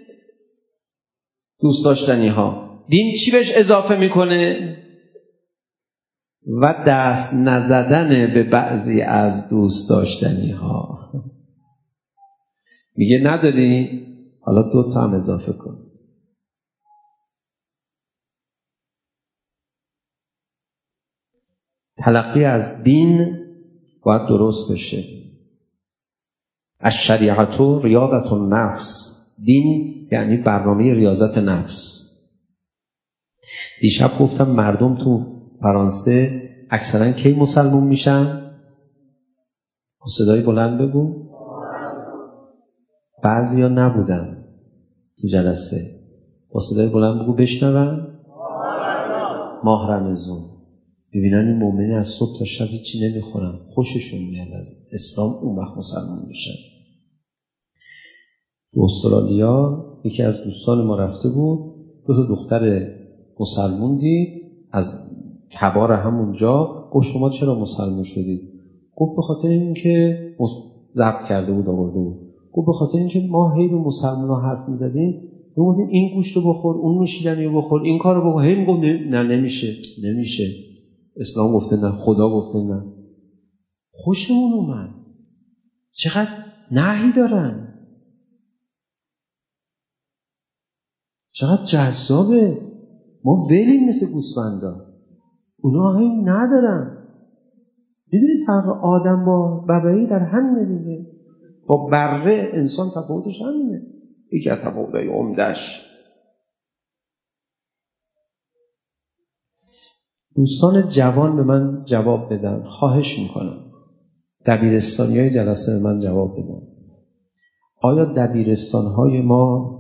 دوست داشتنی ها. دین چی بهش اضافه میکنه؟ و دست نزدن به بعضی از دوست داشتنی ها. میگه نداری؟ حالا دو تا هم اضافه کن. تلقی از دین باید درست بشه. الشریعت ریاضت النفس، دین یعنی برنامه ریاضت نفس. دیشب گفتم مردم تو فرانسه اکثرا کی مسلمون میشن؟ با صدای بلند بگو. بعضیا نبودن تو جلسه. با صدای بلند بگو بشنون. ماه رمضان. ببینن این مؤمنین از صبح تا شب هیچی نمیخورن، خوششون میاد از اسلام، اون وقت مسلمان میشن. تو استرالیا یکی از دوستان ما رفته بود، دو تا دختر مسلمون دید از کبار همونجا. گفت شما چرا مسلمان شدید؟ گفت به خاطر اینکه ضبط کرده بود آورده بود. گفت به خاطر اینکه ما هی به مسلمان‌ها حرف می‌زدیم، میگفتیم این گوشت رو بخور، اون نوشیدنی رو بخور، این کارو بکن. هی میگفت نه نمیشه نمیشه. اسلام گفته نه، خدا گفته نه. خوشمون اومد. چقدر نهی دارن، چقدر جذابه. ما ولیم مثل گوسفندا، اونا هی ندارن. میدونید فرق آدم با ببری در همینه دیگه. با بره انسان تفاوتش همینه. یکی از تفاوت‌های عمده‌اش. دوستان جوان به من جواب بدن، خواهش میکنم. دبیرستانیای جلسه به من جواب بدن. آیا دبیرستان‌های ما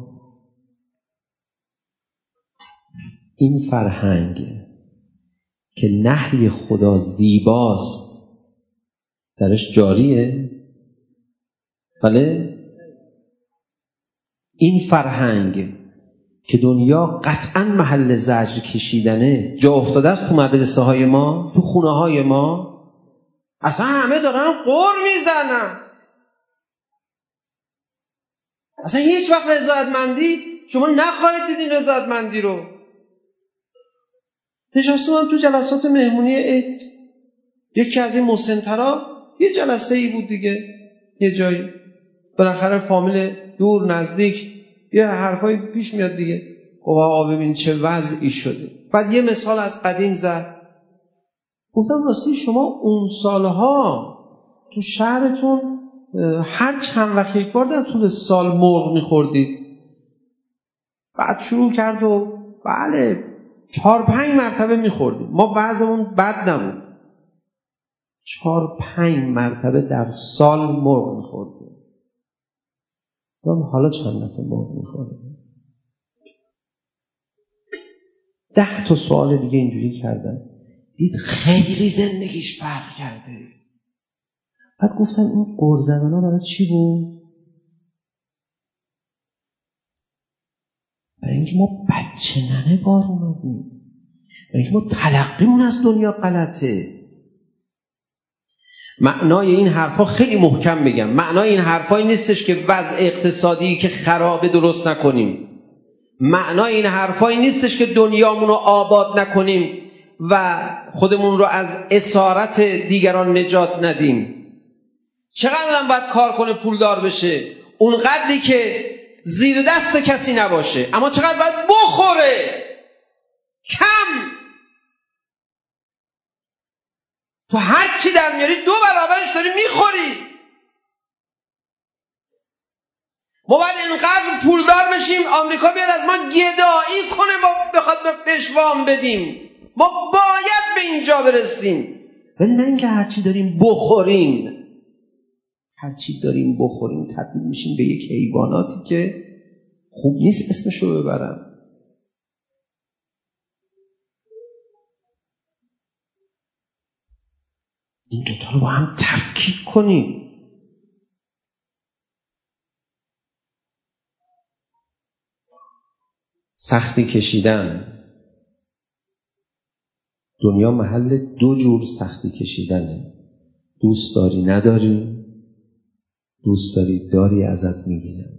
این فرهنگ که نهی خدا زیباست درش جاریه؟ بله؟ این فرهنگ که دنیا قطعاً محل زجر کشیدنه جا افتاده است تو مدرسه های ما، تو خونه های ما. اصلا همه دارن قر میزنن. اصلا هیچ وقت رضایتمندی شما نخواهید دیدین. رضایتمندی رو نشسته من تو جلسات مهمونی عید، یکی از این مسن‌ترا یه جلسه ای بود دیگه، یه جایی بالاخره فامیل دور نزدیک یه حرفایی پیش میاد دیگه. بابا ببین چه وضعی شده. بعد یه مثال از قدیم زد. گفتم راستی شما اون سالها تو شهرتون هر چند وقت یک بار در طول سال مرغ میخوردید؟ بعد شروع کرد و بله چهار پنج مرتبه میخوردیم. ما بعضمون بد نبود، چهار پنج مرتبه در سال مرغ میخوردیم. حالا چند دفعه مرغ میخوردیم؟ ده تا سوال دیگه اینجوری کردن. دید خیلی زندگیش فرق کرده. بعد گفتن این قر زدنا برای چی بود؟ برای اینکه ما بچه ننه بار اومدیم، برای اینکه ما تلقیمون از دنیا غلطه. معنای این حرفا خیلی محکم بگم، معنای این حرفایی نیستش که وضع اقتصادی که خرابه درست نکنیم. معنای این حرفایی نیستش که دنیامون رو آباد نکنیم و خودمون رو از اسارت دیگران نجات ندیم. چقدر هم باید کار کنه پولدار بشه؟ اون قدری که زیر دست کسی نباشه. اما چقدر باید بخوره؟ کم. تو هر چی در میاری دو برابرش داری میخوری. ما باید اینقدر پولدار بشیم آمریکا بیاد از ما گدایی کنه ما بخواد بهش وام بدیم. ما باید به اینجا برسیم، ولی نه اینکه هرچی داریم بخوریم. هرچی داریم بخوریم تبدیل میشیم به یک حیواناتی که خوب نیست اسمشو ببرم. این دوتا رو با هم تفکیک کنیم. سختی کشیدن. دنیا محل دو جور سختی کشیدنه. دوست داری نداری، دوست داری داری ازت میگیرن.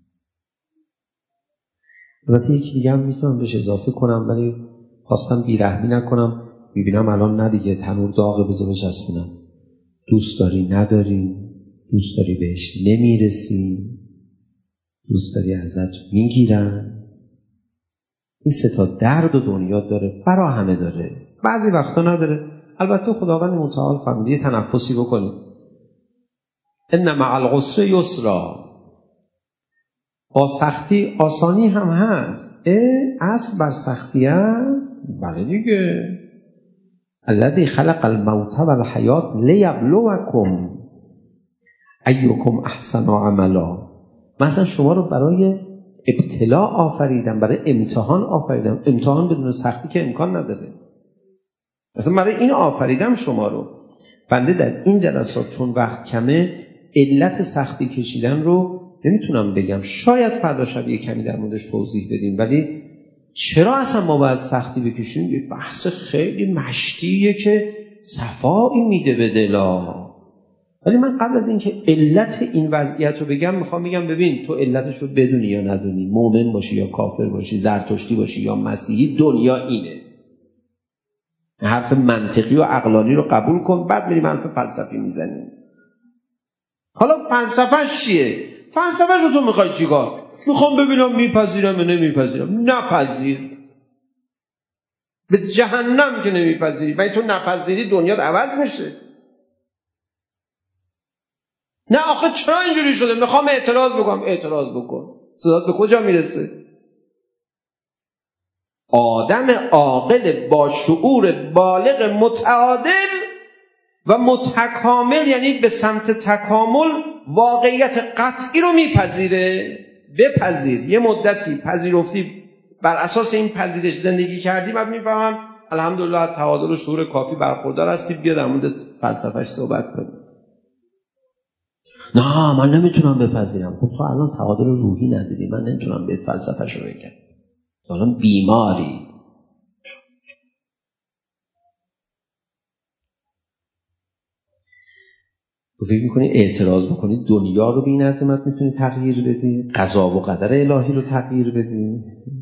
البته یکی دیگه هم میتونم بهش اضافه کنم، ولی خواستم بیرحمی نکنم. میبینم الان نه دیگه، تنور داغه، بذار بچسبونم. دوست داری نداری، دوست داری بهش نمیرسی، دوست داری ازت میگیرن. این سه تا درد و دنیا داره، برا همه داره، بعضی وقتا نداره. البته خداوند متعال فرمود یه تنفسی بکنید. ان مع العسر یسرا. با سختی آسانی هم هست. اصل بر سختی است. بله دیگه. الذی خلق الموت والحیات لیبلوکم ایکم احسن عملا. مثلا شما رو برای ابتلا آفریدم، برای امتحان آفریدم. امتحان بدون سختی که امکان نداره. مثلا برای این آفریدم شما رو. بنده در این جلسات چون وقت کمه علت سختی کشیدن رو نمیتونم بگم. شاید فردا شب یه کمی در موردش توضیح بدیم، ولی چرا اصلا ما باید سختی بکشیم؟ یه بحث خیلی مشتیه که صفایی میده به دلا. ولی من قبل از اینکه علت این وضعیت رو بگم میخوام بگم ببین تو علتش رو بدونی یا ندونی، مؤمن باشی یا کافر باشی، زرتشتی باشی یا مسیحی، دنیا اینه. حرف منطقی و عقلانی رو قبول کن، بعد میریم حرف فلسفی میزنیم. حالا فلسفه‌اش چیه؟ فلسفه‌ش رو تو میخوای چیکار؟ میخوام ببینم میپذیرم یا نمیپذیرم. نپذیر. به جهنم که نمیپذیری. ولی تو نپذیری دنیا عوض میشه. نه آخه چرا اینجوری شده؟ میخوام اعتراض بکنم. اعتراض بکن. صدات به کجا میرسه؟ آدم عاقل با شعور بالغ متعادل و متکامل، یعنی به سمت تکامل، واقعیت قطعی رو میپذیره. بپذیر. یه مدتی پذیرفتی، بر اساس این پذیرش زندگی کردی، بعد میفهمم الحمدلله از تعادل و شعور کافی برخوردار هستی، بیا در مورد فلسفه‌اش صحبت کنیم. نه من نمیتونم بپذیرم. خب تو الان تعادل روحی نداری، من نمیتونم بهت فلسفه‌ش رو بگم. تو الان بیماری. تو فکر میکنی اعتراض بکنی دنیا رو به این عظمت میتونی تغییر بدی؟ قضا و قدر الهی رو تغییر بدی؟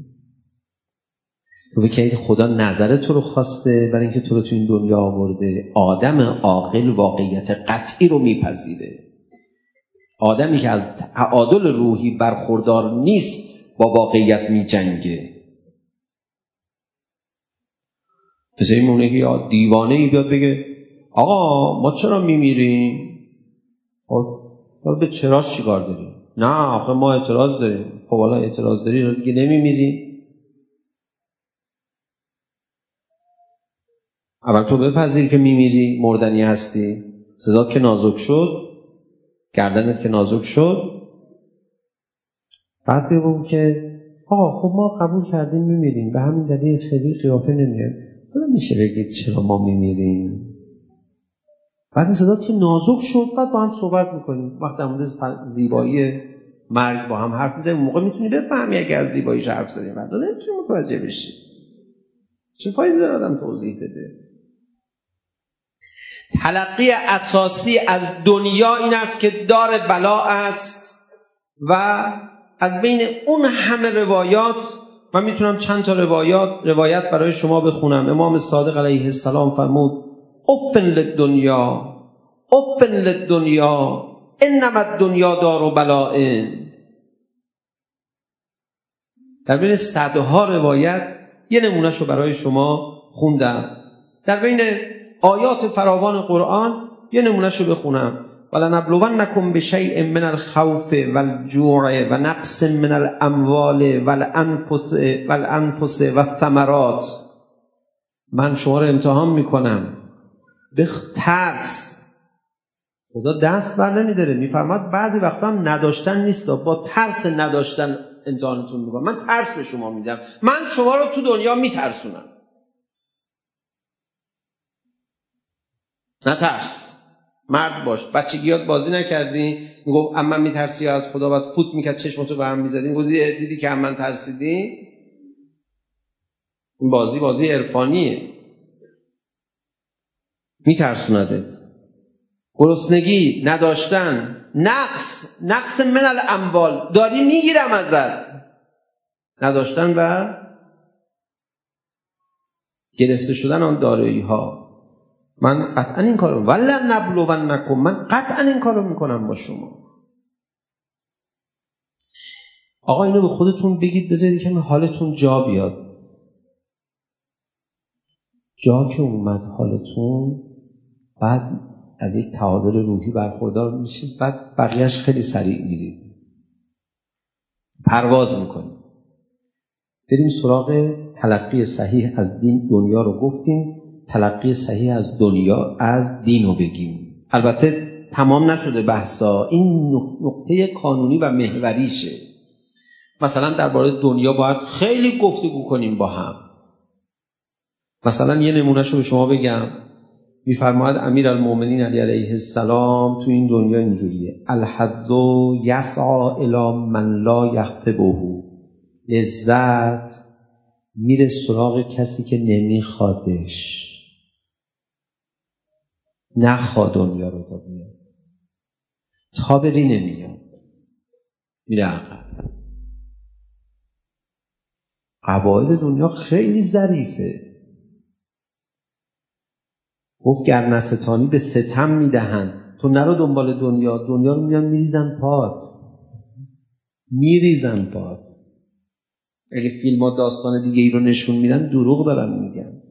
تو فکر خدا نظر تو رو خواسته برای اینکه تو رو تو این دنیا آورده؟ آدم عاقل واقعیت قطعی رو میپذیره. آدمی که از تعادل روحی برخوردار نیست با واقعیت میجنگه. مثل این مونه که یا دیوانه ای بیاد بگه آقا ما چرا میمیریم؟ خب به چراش چیکار داریم؟ نه آخه ما اعتراض داریم. خب حالا اعتراض داری رو دیگه نمیمیری؟ اول تو بپذیر که میمیری، مردنی هستی. صدات که نازک شد، گردنت که نازک شد، بعد بگو که آقا خب ما قبول کردیم میمیریم، به همین دلیل خیلی قیافه نمیاد. حالا میشه بگید چرا ما میمیریم؟ بعد صدات که نازک شد، بعد با هم صحبت میکنیم. وقتی در مورد زیبایی مرگ با هم حرف میزنیم، موقع میتونی بفهمی اگه از زیباییش حرف زدیم، بعد نمیتونی متوجه بشی. چه فایده داره آدم توضیح بده؟ تلقی اساسی از دنیا این است که دار بلا است و از بین اون همه روایات من میتونم چند تا روایات روایت برای شما بخونم. امام صادق علیه السلام فرمود اوفن للدنیا اوفن للدنیا انما الدنیا دار بلاء. در بین صدها روایت یه نمونهشو برای شما خوندم. در بین آیات فراوان قرآن یه نمونهشو بخونم. ولنبلونکم بشیء من الخوف والجوع و نقص من الاموال والانفس والانفس والثمرات. من شما رو امتحان میکنم به ترس. خدا دست بر نمیداره، میفرماد بعضی وقتا هم نداشتن نیست، با ترس نداشتن امتحانتون میکنم. من ترس به شما میدم، من شما رو تو دنیا میترسونم. نه ترس، مرد باش. بچگیات بازی نکردی؟ میگفت اما میترسی از خدا، بعد فوت میکرد چشمتو به هم میزدی، میگفتی دیدی که من ترسیدی؟ این بازی بازی عرفانیه، میترسوندت. گرسنگی، نداشتن، نقص نقص من الاموال، داری میگیرم ازت. نداشتن و گرفته شدن آن دارایی ها. من قطعا این کارو ولن نبلونکم، من قطعا این کارو میکنم با شما. آقا اینو به خودتون بگید، بذارید که حالتون جا بیاد. جا که اومد حالتون، بعد از یک تعادل روحی برخوردار میشید، بعد بقیهش خیلی سریع میرید. پرواز میکنیم. بریم سراغ تلقی صحیح از دین. دنیا رو گفتیم، تلقی صحیح از دنیا از دین رو بگیم. البته تمام نشده بحثا، این نقطه کانونی و محوریشه. مثلا درباره دنیا باید خیلی گفتگو کنیم با هم. مثلا یه نمونهشو به شما بگم. میفرماید امیرالمومنین علی علیه السلام تو این دنیا اینجوریه: الحظ یسعی الی من لا یخطبه. لذت میره سراغ کسی که نمیخوادش. نخواد دنیا رو تا بیاد، تا بری نمیاد، میره عقب. قواعد دنیا خیلی ظریفه. گفت گر نستانی به ستم میدهن. تو نرو دنبال دنیا، دنیا رو میان میریزن پات، میریزن پات. اگه فیلم ها داستان دیگه ای رو نشون میدن دروغ دارن میگن.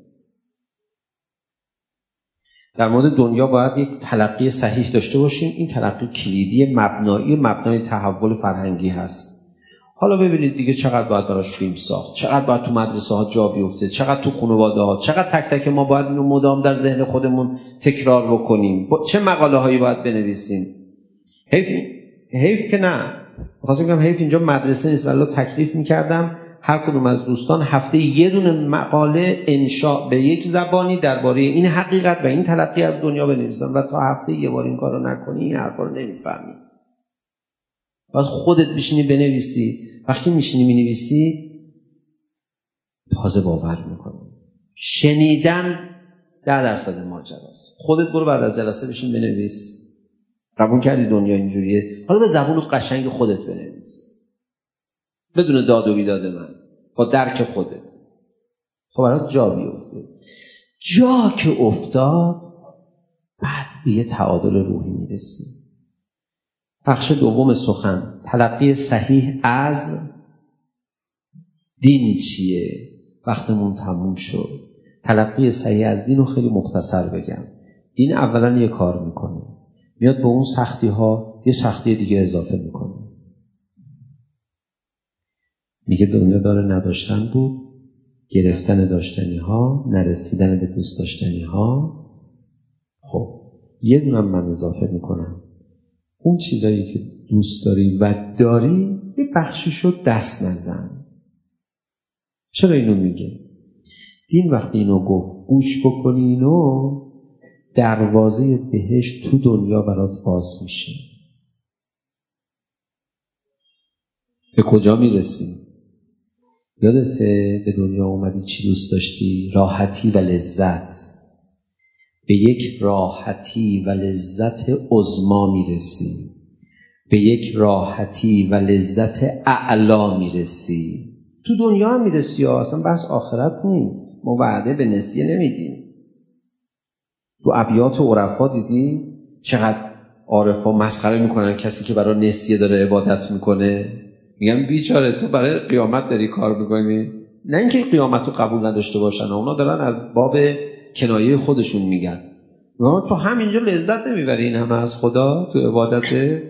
در مورد دنیا باید یک تلقی صحیح داشته باشیم. این تلقی کلیدی مبنایی مبنای تحول فرهنگی هست. حالا ببینید دیگه چقدر باید براش فیلم ساخت، چقدر باید تو مدرسه ها جا بیفته، چقدر تو خانواده ها، چقدر تک تک ما باید اینو مدام در ذهن خودمون تکرار بکنیم، چه مقاله هایی باید بنویسیم. حیف حیف که نه، می‌خواستم بگم حیف اینجا مدرسه نیست. والله تکلیف می‌کردم هر کدوم از دوستان هفته یه دونه مقاله انشاء به یک زبانی درباره این حقیقت و این تلقی از دنیا بنویسن و تا هفته یه بار این کارو نکنی این حرفا رو نمی‌فهمی. باید خودت بشینی بنویسی. وقتی میشینی مینویسی تازه باور میکنی. شنیدن ده درصد ماجراست. خودت برو بعد از جلسه بشین بنویس. قبول کردی دنیا اینجوریه؟ حالا به زبون قشنگ خودت بنویس، بدون داد و بیداد من، با درک خودت. خب برات جا بیفته. جا که افتاد بعد به یه تعادل روحی میرسی. بخش دوم سخن، تلقی صحیح از دین چیه؟ وقتمون تموم شد. تلقی صحیح از دین رو خیلی مختصر بگم. دین اولا یه کار میکنه، میاد به اون سختی ها یه سختی دیگه اضافه میکنه. میگه دنیا داره نداشتن بود، گرفتن داشتنی ها، نرسیدن به دوست داشتنی ها. خب یه دونم من اضافه میکنم، اون چیزایی که دوست داری و داری یه بخشیشو دست نزن. چرا اینو میگه؟ دین وقتی اینو گفت گوش بکنی اینو، دروازه بهشت تو دنیا برات باز میشه. به کجا میرسی؟ یادته به دنیا اومدی چی دوست داشتی؟ راحتی و لذت. به یک راحتی و لذت عظما میرسی، به یک راحتی و لذت اعلا میرسی. تو دنیا هم میرسی ها، اصلا بحث آخرت نیست. ما وعده به نسیه نمیدیم. تو ابیات و عرفا دیدی چقدر عارفا مسخره میکنن کسی که برای نسیه داره عبادت میکنه. میگن بیچاره تو برای قیامت داری کار میکنی. نه اینکه قیامت رو قبول نداشته باشن، اونا دارن از باب کنایه خودشون میگن. تو همینجا لذت نمیبری این همه از خدا تو عبادت؟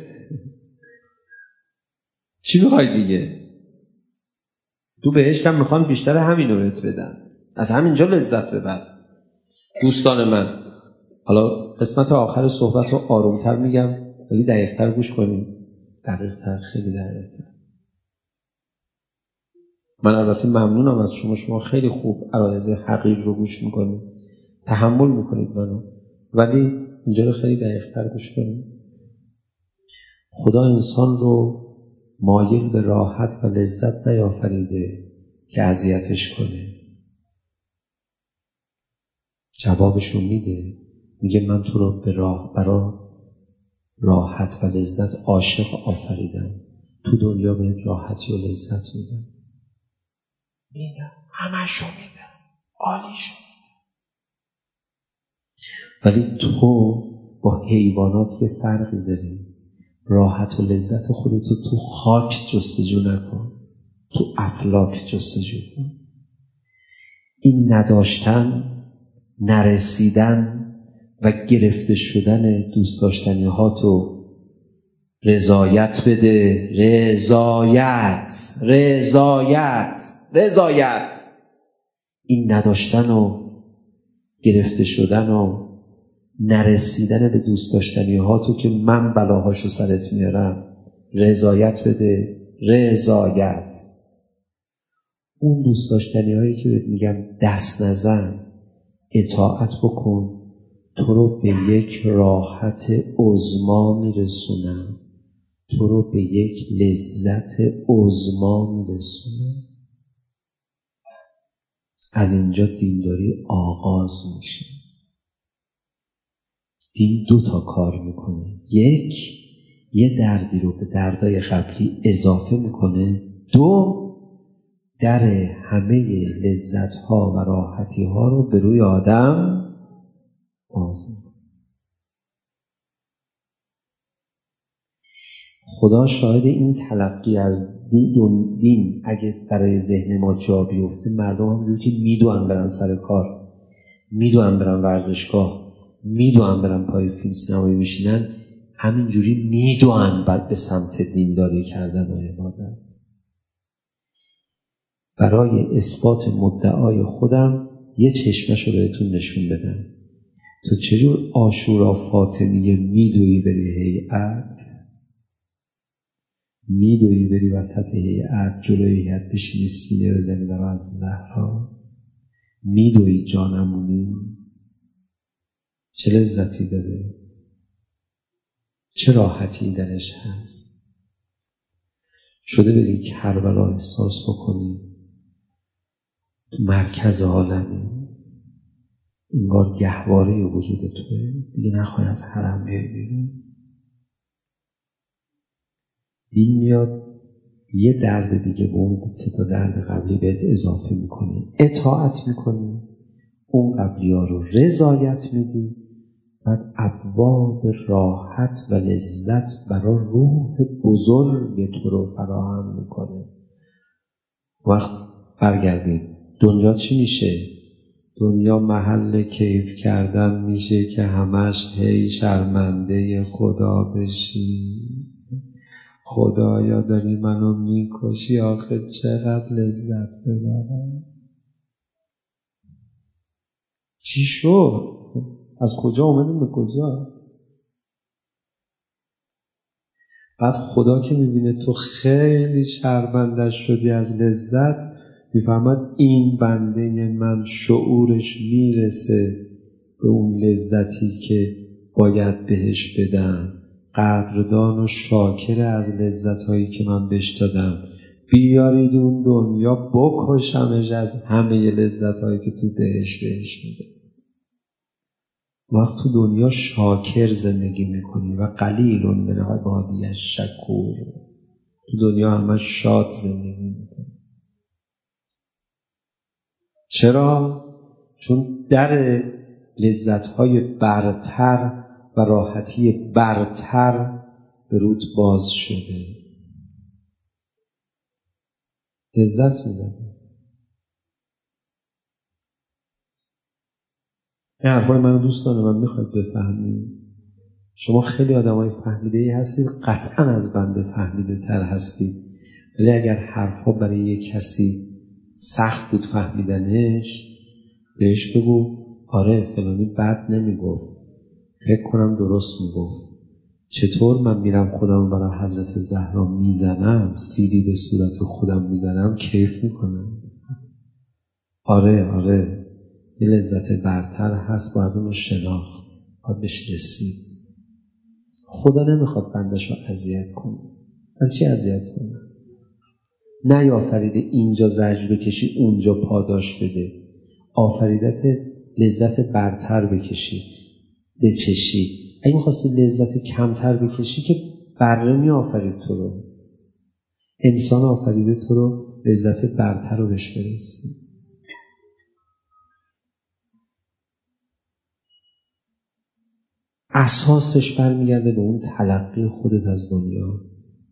چی میخوای دیگه؟ تو بهشت هم میخوان بیشتر همین رو بهت بدن، از همینجا لذت ببر. دوستان من، حالا قسمت آخر صحبت رو آرومتر میگم ولی دقیق‌تر گوش کنیم. دقیق‌تر، خیلی دقیق‌تر. من البته ممنونم از شما، شما خیلی خوب عرایض حقیق رو گوش میکنید، تحمل میکنید منو، ولی اینجا رو خیلی دقیق‌تر گوش کنید. خدا انسان رو مایل به راحت و لذت نیافریده که اذیتش کنه. جوابش رو میده، میگه من تو رو به راه برای راحت و لذت عاشق آفریدم، تو دنیا بهت راحتی و لذت میدم. میدم، همشو میدم، عالیشو میدم. ولی تو با حیوانات یه فرقی داری. راحت و لذت خودتو تو خاک جستجو نکن، تو افلاک جستجو کن. این نداشتن، نرسیدن و گرفته شدن دوست داشتنی ها تو رضایت بده، رضایت، رضایت، رضایت. این نداشتن و گرفته شدن و نرسیدن به دوست داشتنی ها تو که من بلاهاشو سرت میارم. رضایت بده، رضایت. اون دوست داشتنی هایی که بهت میگم دست نزن، اطاعت بکن، تو رو به یک راحت عظما میرسونم، تو رو به یک لذت عظما میرسونم. از اینجا دینداری آغاز میشه. دین دو تا کار میکنه. یک، یه دردی رو به دردای قبلی اضافه میکنه. دو، در همه لذت ها و راحتی ها رو به روی آدم باز میکنه. خدا شاهد این تلقی از دین, دین اگه برای ذهن ما جا بیفته، مردم همونجوری که میدونن برن سر کار، میدونن برن ورزشگاه، میدونن برن پای فیلم سینمایی بشینن، همینجوری میدونن بعد به سمت دینداری کردن و عبادت. برای اثبات مدعای خودم یه چشمش رو بهتون نشون بدم. تو چجور عاشورا فاطمیه میدوی بری هیئت، میدوی بری وسط هیئت، جلوی هیئت بشینی سینه بزنی در از زهرا، میدوی جانمونی، چه لذتی داره، چه راحتی درش هست. شده بری کربلا احساس بکنی تو مرکز عالمی، انگار گهواره وجود توه، دیگه نخوای از حرم بیای بیرون. دین میاد یه درد دیگه به اون سه تا درد قبلی بهت اضافه میکنی، اطاعت میکنی، اون قبلی ها رو رضایت میدی، بعد ابواب راحت و لذت برای روح بزرگ تو رو فراهم میکنه. وقت برگردیم دنیا چی میشه؟ دنیا محل کیف کردن میشه که همش هی شرمنده خدا بشی. خدایا داری منو میکشی، آخه چقدر لذت ببرم. چی شد؟ از کجا اومدیم به کجا؟ بعد خدا که میبینه تو خیلی شرمنده شدی از لذت، میفهمد این بنده من شعورش میرسه به اون لذتی که باید بهش بدم، قدردان و شاکر از لذتهایی که من بهش دادم، بیارید اون دنیا بکشمش از همه لذتهایی که تو دهش بهش میده. وقت تو دنیا شاکر زندگی میکنی و قلیل من عبادی الشکور، تو دنیا همه شاد زندگی میکنی. چرا؟ چون در لذتهای برتر و راحتی برتر به رود باز شده. لذت میده. این حرفای منو دوستان من میخواید بفهمید. شما خیلی آدمای فهمیده‌ای هستید، قطعا از بنده فهمیده تر هستید، ولی اگر حرفا برای یک کسی سخت بود فهمیدنش، بهش بگو آره فلانی بد نمیگفت، فکر کنم درست میگفت. چطور من میرم خودم برای حضرت زهرا میزنم، سیلی به صورت خودم میزنم، کیف میکنم. آره آره یه لذت برتر هست، باید اون رو شناخت، باید بهش رسید. خدا نمیخواد بندش رو اذیت کنه. ولی چی اذیت کنه؟ نیافریده اینجا زجر بکشی اونجا پاداش بده. آفریدت لذت برتر بکشی بچشی. اگه میخواستی لذت کمتر بکشی که بره می آفرید تو رو. انسان آفریده تو رو لذت برتر رو بهش برسی. اساسش برمیگرده به اون تلقی خودت از دنیا.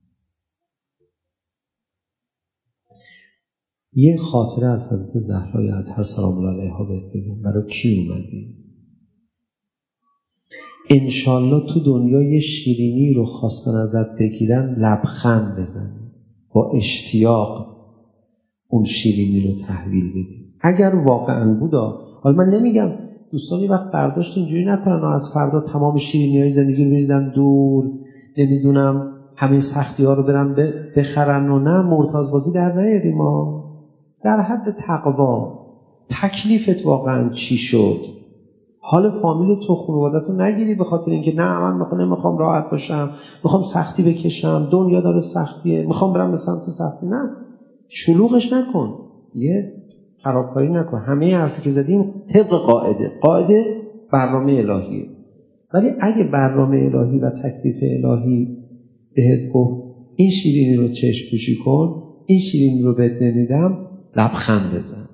یه خاطره از حضرت زهرای اطهر سلام الله علیها بهت بگم. برای کی اومدی؟ انشالله تو دنیا یه شیرینی رو خواستن ازت بگیرن لبخند بزنی، با اشتیاق اون شیرینی رو تحویل بدی. اگر واقعا بودا، حالا من نمیگم دوستان یه وقت برداشت اینجوری نکنن از فردا تمام شیرینی های زندگی رو بریزن دور، نمیدونم همین سختی ها رو برن بخرن و نه، مرتاض بازی در نیاریم ما. در حد تقوا تکلیفت واقعا چی شد؟ حال فامیل تو خانوادت رو نگیری به خاطر اینکه نه من میخوام نمیخوام راحت باشم، میخوام سختی بکشم، دنیا داره سختیه، میخوام برم به سمت سختی. نه، شلوغش نکن، یه خرابکاری نکن. همه حرفی که زدیم طبق قاعده، قاعده برنامه الهیه. ولی اگه برنامه الهی و تکلیف الهی بهت گفت این شیرینی رو چشم پوشی کن، این شیرینی رو بهت نمیدم، لبخند بزن.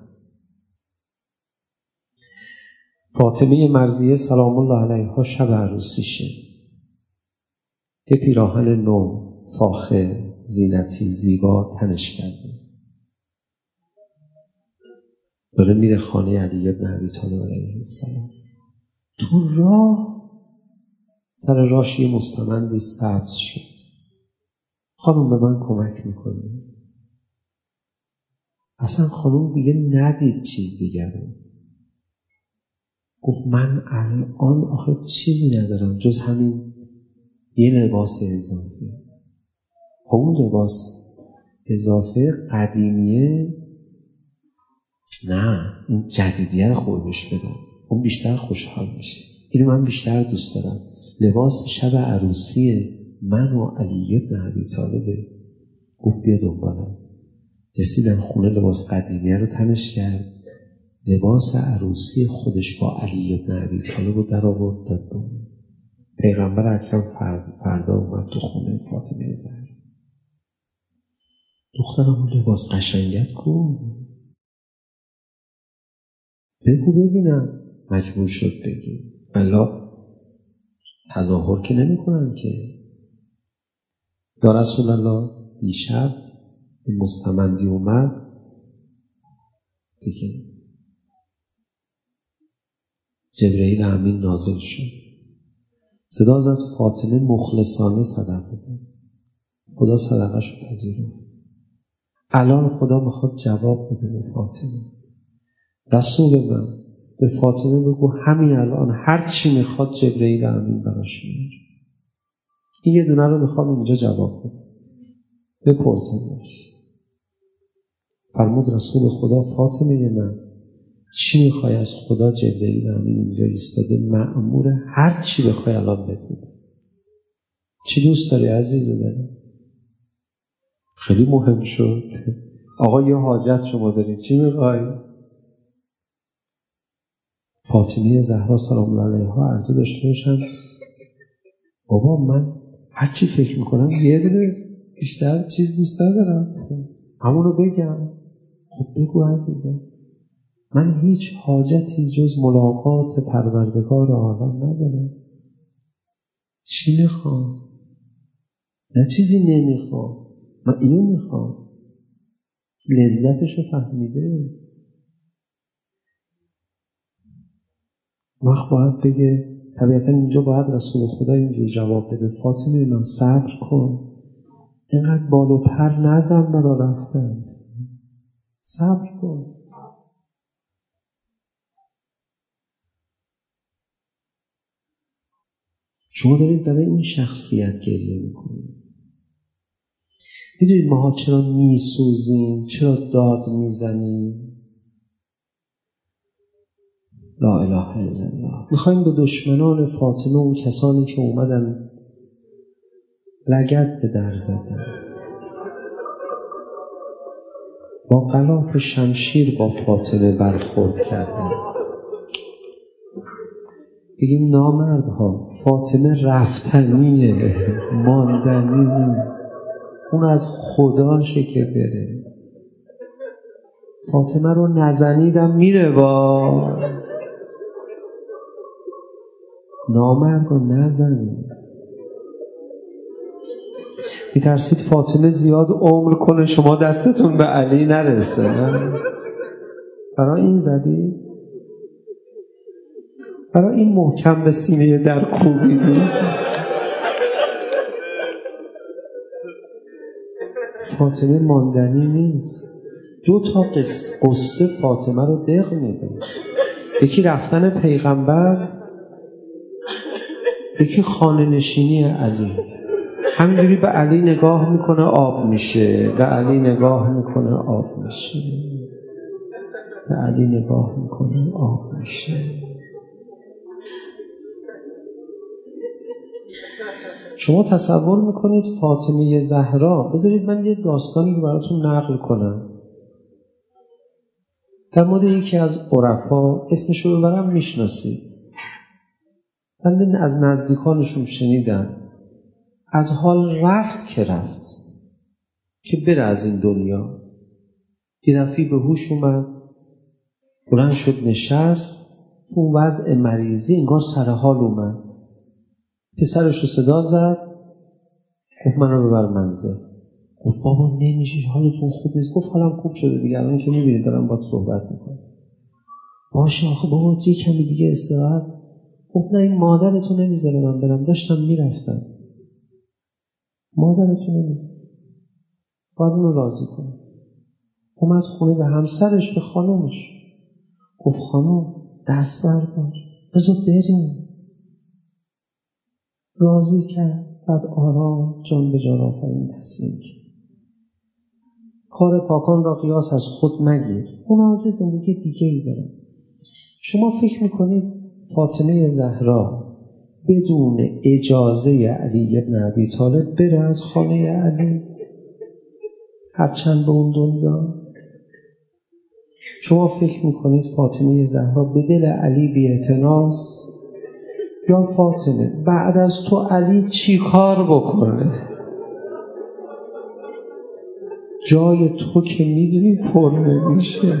فاطمه مرضیه سلام الله علیها شب عروسیشه، یه پیراهن نو فاخر زینتی زیبا تنش کرده، داره میره خانه علی بن ابی طالب علیه السلام. تو راه سر راهش یه مستمندی سبز شد. خانم به من کمک میکنی؟ اصلا خانم دیگه ندید چیز دیگر رو. گفت من الان آخه چیزی ندارم جز همین یه لباس اضافه. اون لباس اضافه قدیمیه، نه این جدیدیه رو خوبش بدم، اون بیشتر خوشحال میشه. اینو من بیشتر دوست دارم. لباس شب عروسی من و علی بن ابی طالب. گفت بیا دنبالم. رسیدن خونه، لباس قدیمیه رو تنش کرد، لباس عروسی خودش با علی بن ابی طالب رو در آورد داد به اون. پیغمبر اکرم فردا اومد تو خونه فاطمه زهرا. دخترم اون لباس قشنگت کو؟ بگو ببینم. مجبور شد بگی. بلا تظاهر که نمی کنن که. یا رسول الله دیشب این مستمندی اومد بگه جبرئیل امین نازل شد، صدا زد فاطمه مخلصانه صدقه بده. خدا صدقه شو پذیرفت. الان خدا میخواد جواب بده به فاطمه. رسول من به فاطمه بگو همین الان هر چی میخواد جبرئیل امین براش میاره. این یه دونه رو میخوام اینجا جواب بده. بپرس ازش. فرمود رسول خدا فاطمه من چی میخوای از خدا؟ جبرئیل امین اینجا ایستاده مأمور هر چی بخوای الان بگو. چی دوست داری عزیز داری؟ خیلی مهم شد. آقا یه حاجت شما دارید، چی میخوای؟ فاطمه زهرا سلام الله علیها عرضه داشته باشن بابا من هر چی فکر میکنم یه دونه بیشتر چیز دوست ندارم، همونو بگم. خب بگو عزیزم، من هیچ حاجتی جز ملاقات پروردگار عالم ندارم. چی میخوام؟ نه چیزی نمیخوام، من اینو میخوام. لذتشو فهمیده. وقت باید بگه، طبیعتا اینجا باید رسول خدا اینجور جواب بده فاطمه من صبر کن، اینقدر بال و پر نزن برا رفتن، صبر کن. شما دارید برای این شخصیت گریه میکنید. میدونید ماها چرا میسوزیم، چرا داد میزنیم؟ لا اله الا الله. میخوایم به دشمنان فاطمه، اون کسانی که اومدن لگد به در زدن، با غلاف شمشیر با فاطمه برخورد کردن، بگیم نامردها فاطمه رفتنیه، ماندنی نیست، اون از خداشه که بره. فاطمه رو نزنیدم میره، با نامرد رو نزنید. میترسید فاطمه زیاد عمر کنه شما دستتون به علی نرسه، نه؟ برای این زدید؟ برای این محکم به سینه در کوبیدی. فاطمه ماندنی نیست. دو تا قصه فاطمه رو دق میده. یکی رفتن پیغمبر، یکی خانه نشینی علی. همینجوری به علی نگاه میکنه آب میشه، به علی نگاه میکنه آب میشه، به علی نگاه میکنه آب میشه. شما تصور میکنید فاطمه زهرا، بذارید من یه داستانی رو براتون نقل کنم در مورد یکی از عرفا، اسمش رو ببرم میشناسید. من از نزدیکانشون شنیدم از حال رفت که رفت که بره از این دنیا. یه دفعه به هوش اومد، بلند شد نشست، اون وضع مریضی انگار سر حال اومد. پسرش رو صدا زد، گفت من رو ببر منزل. گفت بابا نمیشه، حالتون خوب نیست. گفت حالم خوب شده دیگه، الان که میبینید دارم باهات صحبت میکنم. باشه آخه بابا یه کمی دیگه استراحت. گفت نه این مادرتو نمیذاره من برم، داشتم میرفتم. مادرتو نمیذاره، باید اونو راضی کنم. اومد خونه به همسرش، به خانومش گفت خانوم دست بردار بذار بریم. راضی کرد، بعد آرام جان به جان آفرین تسلیم کرد. کار پاکان را قیاس از خود مگیر، اونا یه زندگی دیگه ای دارن. شما فکر میکنید فاطمه زهرا بدون اجازه علی بن ابی طالب بره از خانه علی هرچند به اون دنیا؟ شما فکر میکنید فاطمه زهرا به دل علی بی‌اعتناست؟ یا فاطمه بعد از تو علی چی کار بکنه؟ جای تو که میدونی پر نمیشه.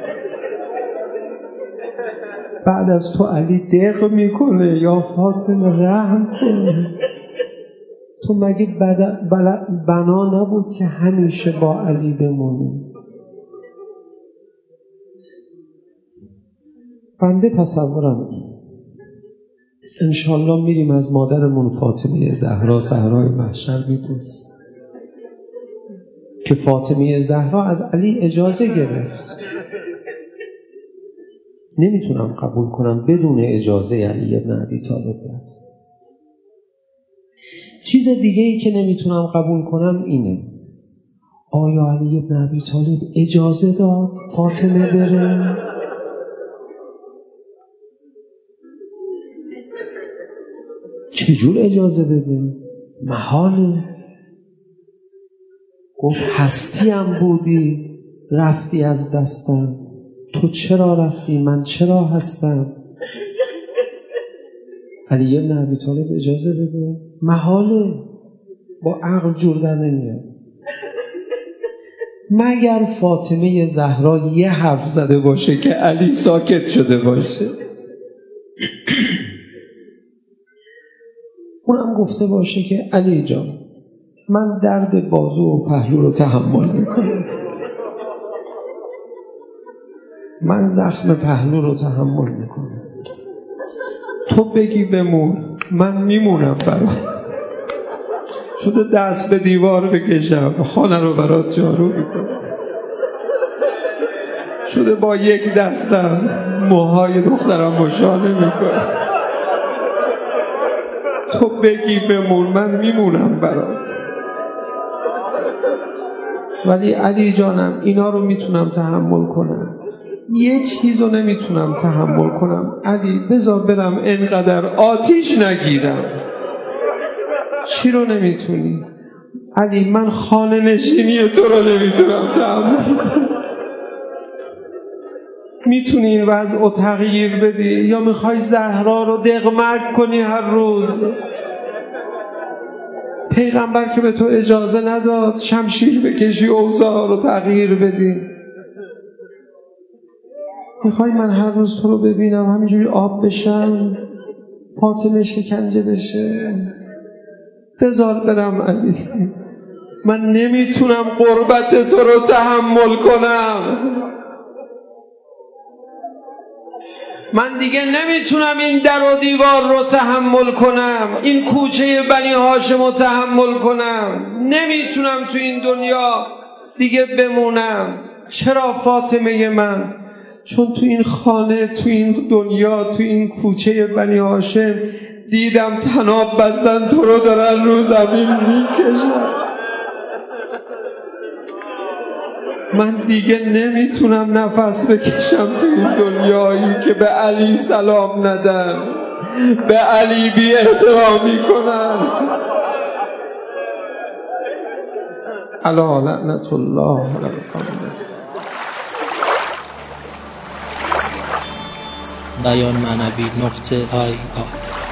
بعد از تو علی دق میکنه یا فاطمه رحم کنه؟ تو مگه بنا نبود که همیشه با علی بمونی؟ بنده تصورم انشالله میریم از مادرمون فاطمه زهرا صحرای محشر میپرسیم که فاطمه زهرا از علی اجازه گرفت. نمیتونم قبول کنم بدون اجازه علی بن ابی طالب رفت. چیز دیگه ای که نمیتونم قبول کنم اینه، آیا علی بن ابی طالب اجازه داد فاطمه بره؟ چجور اجازه بده؟ محاله. گفت هستیم بودی رفتی از دستم، تو چرا رفتی من چرا هستم؟ علی بن ابی طالب اجازه بده؟ محاله، با عقل جور در نمیاد. مگر فاطمه زهرا یه حرف زده باشه که علی ساکت شده باشه؟ اونم گفته باشه که علی جان من درد بازو و پهلو رو تحمل میکنم، من زخم پهلو رو تحمل میکنم، تو بگی بمون من میمونم برات. شده دست به دیوار بکشم خانه رو برات جارو میکنم، شده با یک دستم موهای دخترم مشانه میکنم، تو بگی بمون من میمونم برات. ولی علی جانم اینا رو میتونم تحمل کنم، یه چیز رو نمیتونم تحمل کنم. علی بذار برم اینقدر آتیش نگیرم. چی رو نمیتونی؟ علی من خانه نشینی تو رو نمیتونم تحمل کنم. میتونی این وضع رو تغییر بدی یا میخوای زهرا رو دغمرگ کنی هر روز؟ پیغمبر که به تو اجازه نداد شمشیر بکشی اوضاع رو تغییر بدی. میخوای من هر روز تو رو ببینم همینجوری آب بشم، فاطمه شکنجه بشه؟ بذار برم علی، من نمیتونم غربت تو رو تحمل کنم. من دیگه نمیتونم این در و دیوار رو تحمل کنم، این کوچه بنی هاشم رو تحمل کنم، نمیتونم تو این دنیا دیگه بمونم. چرا فاطمه من؟ چون تو این خانه، تو این دنیا، تو این کوچه بنی هاشم دیدم طناب بستن تو رو دارن رو زمین میکشن. من دیگه نمیتونم نفس بکشم تو این دنیایی که به علی سلام ندن، به علی بی احترامی کنن. الا لعنت الله علی القوم. بیان معنوی نقطه آی آی